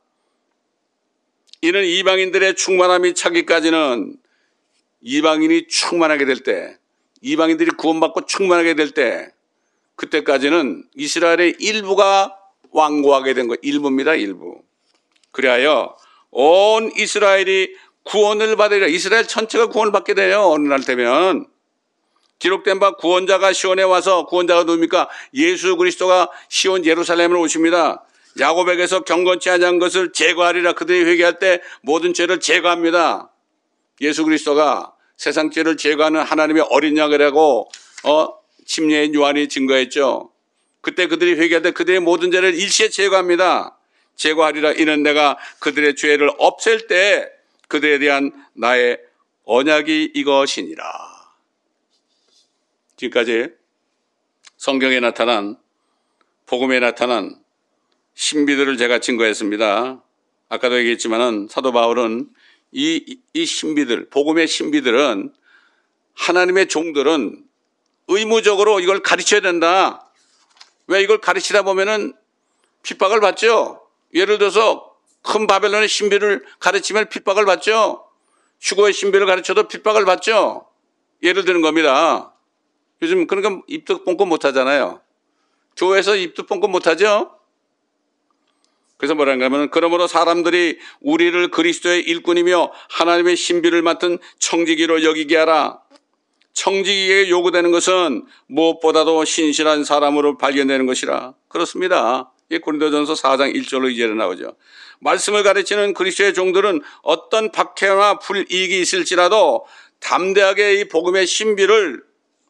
이는 이방인들의 충만함이 차기까지는, 이방인이 충만하게 될 때, 이방인들이 구원받고 충만하게 될 때, 그때까지는 이스라엘의 일부가 완고하게 된 거, 일부입니다. 일부. 그리하여 온 이스라엘이 구원을 받으리라. 이스라엘 전체가 구원을 받게 돼요. 어느 날 되면. 기록된 바 구원자가 시온에 와서, 구원자가 누굽니까? 예수 그리스도가 시온 예루살렘으로 오십니다. 야곱에게서 경건치 아니한 것을 제거하리라. 그들이 회개할 때 모든 죄를 제거합니다. 예수 그리스도가 세상 죄를 제거하는 하나님의 어린 양이라고 어, 침례인 요한이 증거했죠. 그때 그들이 회개할 때 그들의 모든 죄를 일시에 제거합니다. 제거하리라. 이는 내가 그들의 죄를 없앨 때 그들에 대한 나의 언약이 이것이니라. 지금까지 성경에 나타난, 복음에 나타난 신비들을 제가 증거했습니다. 아까도 얘기했지만은 사도 바울은 이, 이 신비들, 복음의 신비들은 하나님의 종들은 의무적으로 이걸 가르쳐야 된다. 왜 이걸 가르치다 보면은 핍박을 받죠. 예를 들어서 큰 바벨론의 신비를 가르치면 핍박을 받죠. 휴거의 신비를 가르쳐도 핍박을 받죠. 예를 드는 겁니다. 요즘 그러니까 입도 뻥끗 못하잖아요. 교회에서 입도 뻥끗 못하죠. 그래서 뭐라는가 하면, 그러므로 사람들이 우리를 그리스도의 일꾼이며 하나님의 신비를 맡은 청지기로 여기게 하라. 청지기에게 요구되는 것은 무엇보다도 신실한 사람으로 발견되는 것이라. 그렇습니다. 이 고린도전서 사 장 일 절로 이 절에 나오죠. 말씀을 가르치는 그리스도의 종들은 어떤 박해나 불이익이 있을지라도 담대하게 이 복음의 신비를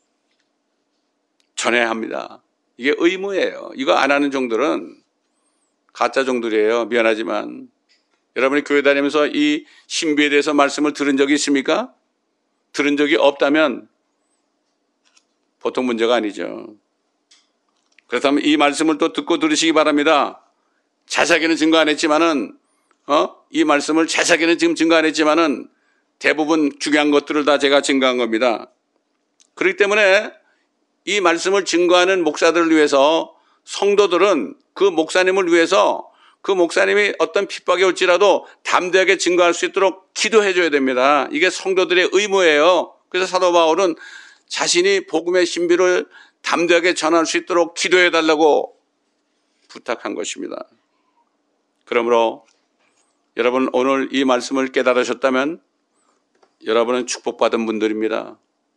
전해야 합니다. 이게 의무예요. 이거 안 하는 종들은 가짜 종들이에요. 미안하지만. 여러분이 교회 다니면서 이 신비에 대해서 말씀을 들은 적이 있습니까? 들은 적이 없다면 보통 문제가 아니죠. 그렇다면 이 말씀을 또 듣고 들으시기 바랍니다. 자세하게는 증거 안 했지만은, 어? 이 말씀을 자세하게는 지금 증거 안 했지만은 대부분 중요한 것들을 다 제가 증거한 겁니다. 그렇기 때문에 이 말씀을 증거하는 목사들을 위해서 성도들은 그 목사님을 위해서 그 목사님이 어떤 핍박이 올지라도 담대하게 증거할 수 있도록 기도해 줘야 됩니다. 이게 성도들의 의무예요. 그래서 사도 바울은 자신이 복음의 신비를 담대하게 전할 수 있도록 기도해 달라고 부탁한 것입니다. 그러므로 여러분 오늘 이 말씀을 깨달으셨다면 여러분은 축복받은 분들입니다.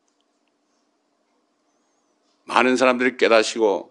많은 사람들이 깨닫시고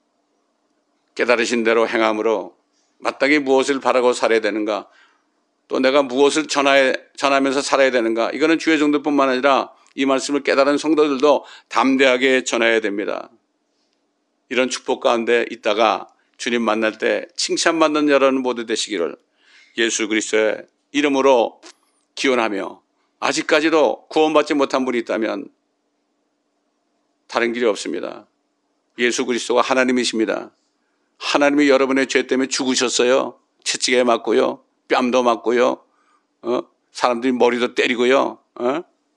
깨달으신 대로 행함으로 마땅히 무엇을 바라고 살아야 되는가, 또 내가 무엇을 전하해, 전하면서 살아야 되는가, 이거는 주의 종들뿐만 아니라 이 말씀을 깨달은 성도들도 담대하게 전해야 됩니다. 이런 축복 가운데 있다가 주님 만날 때 칭찬받는 여러분 모두 되시기를 예수 그리스도의 이름으로 기원하며, 아직까지도 구원받지 못한 분이 있다면 다른 길이 없습니다. 예수 그리스도가 하나님이십니다. 하나님이 여러분의 죄 때문에 죽으셨어요. 채찍에 맞고요, 뺨도 맞고요, 어? 사람들이 머리도 때리고요, 어?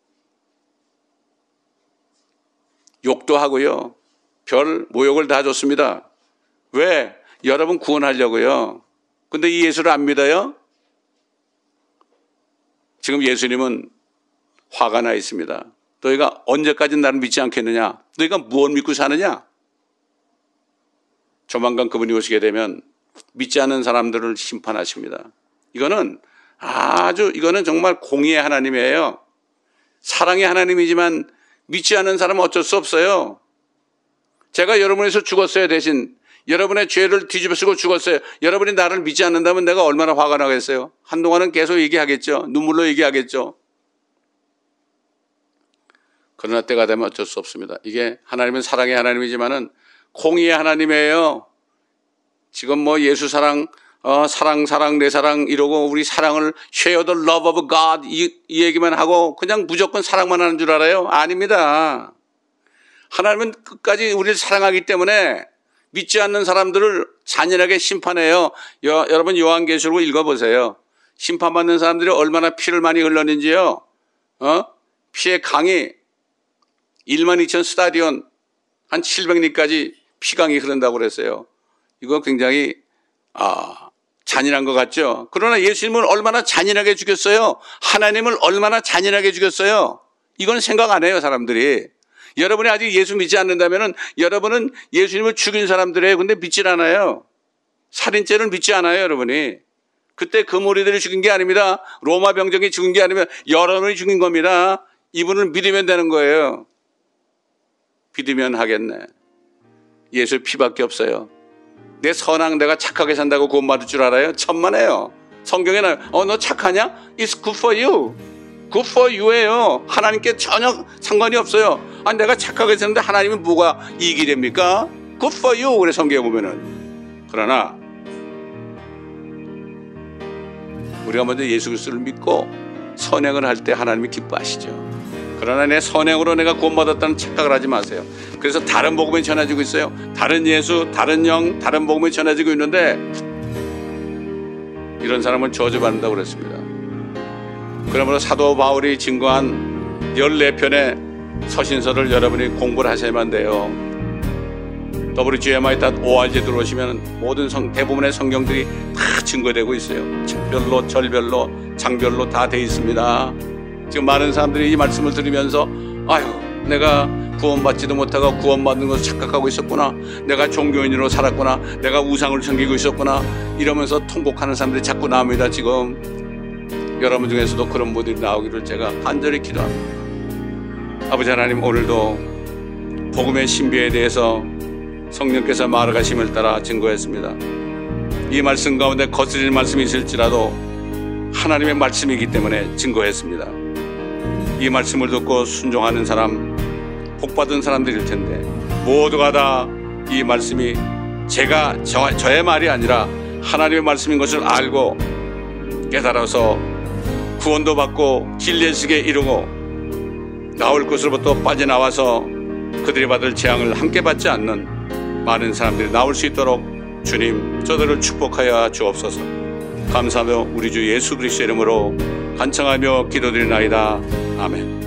욕도 하고요, 별 모욕을 다 줬습니다. 왜? 여러분 구원하려고요. 근데 이 예수를 안 믿어요? 지금 예수님은 화가 나 있습니다. 너희가 언제까지 나를 믿지 않겠느냐? 너희가 무엇 믿고 사느냐? 조만간 그분이 오시게 되면 믿지 않는 사람들을 심판하십니다. 이거는 아주, 이거는 정말 공의의 하나님이에요. 사랑의 하나님이지만 믿지 않는 사람은 어쩔 수 없어요. 제가 여러분에서 죽었어요. 대신 여러분의 죄를 뒤집어 쓰고 죽었어요. 여러분이 나를 믿지 않는다면 내가 얼마나 화가 나겠어요. 한동안은 계속 얘기하겠죠. 눈물로 얘기하겠죠. 그러나 때가 되면 어쩔 수 없습니다. 이게 하나님은 사랑의 하나님이지만은 공의의 하나님이에요. 지금 뭐 예수 사랑, 어, 사랑, 사랑, 내 사랑 이러고 우리 사랑을 share the love of God 이, 이 얘기만 하고 그냥 무조건 사랑만 하는 줄 알아요? 아닙니다. 하나님은 끝까지 우리를 사랑하기 때문에 믿지 않는 사람들을 잔인하게 심판해요. 여, 여러분 요한계시록 읽어보세요. 심판받는 사람들이 얼마나 피를 많이 흘렀는지요. 어? 피의 강이 만 이천 스타디온 한 칠백 리까지 피강이 흐른다고 그랬어요. 이거 굉장히 아, 잔인한 것 같죠. 그러나 예수님은 얼마나 잔인하게 죽였어요. 하나님을 얼마나 잔인하게 죽였어요. 이건 생각 안 해요, 사람들이. 여러분이 아직 예수 믿지 않는다면 여러분은 예수님을 죽인 사람들이에요. 근데 믿질 않아요. 살인죄를 믿지 않아요, 여러분이. 그때 그 무리들이 죽인 게 아닙니다. 로마 병정이 죽인 게 아니면 여러분이 죽인 겁니다. 이분을 믿으면 되는 거예요. 믿으면 하겠네. 예수 피밖에 없어요. 내 선악 내가 착하게 산다고 구원받을 줄 알아요? 천만에요. 성경에 나와요. 어, 너 착하냐? It's good for you. Good for you예요. 하나님께 전혀 상관이 없어요. 아, 내가 착하게 사는데 하나님은 뭐가 이익이 됩니까? Good for you. 그래 성경에 보면은. 그러나 우리가 먼저 예수 그리스도를 믿고 선행을 할 때 하나님이 기뻐하시죠. 그러나 내 선행으로 내가 구원받았다는 착각을 하지 마세요. 그래서 다른 복음이 전해지고 있어요. 다른 예수, 다른 영, 다른 복음이 전해지고 있는데 이런 사람은 저주받는다고 그랬습니다. 그러므로 사도 바울이 증거한 열네 편의 서신서를 여러분이 공부를 하셔야만 돼요. 더블유 지 엠 아이 닷 오 알 지 들어오시면 모든 성, 대부분의 성경들이 다 증거되고 있어요. 책별로, 절별로, 장별로 다 돼 있습니다. 지금 많은 사람들이 이 말씀을 들으면서 아유, 내가 구원받지도 못하고 구원받는 것을 착각하고 있었구나, 내가 종교인으로 살았구나, 내가 우상을 섬기고 있었구나 이러면서 통곡하는 사람들이 자꾸 나옵니다. 지금 여러분 중에서도 그런 분들이 나오기를 제가 간절히 기도합니다. 아버지 하나님, 오늘도 복음의 신비에 대해서 성령께서 말하심을 따라 증거했습니다. 이 말씀 가운데 거스릴 말씀이 있을지라도 하나님의 말씀이기 때문에 증거했습니다. 이 말씀을 듣고 순종하는 사람, 복받은 사람들일 텐데 모두가 다 이 말씀이 제가 저, 저의 말이 아니라 하나님의 말씀인 것을 알고 깨달아서 구원도 받고 진리의식에 이루고 나올 곳으로부터 빠져나와서 그들이 받을 재앙을 함께 받지 않는 많은 사람들이 나올 수 있도록 주님 저들을 축복하여 주옵소서. 감사하며 우리 주 예수 그리스도의 이름으로 간청하며 기도드리나이다. 아멘.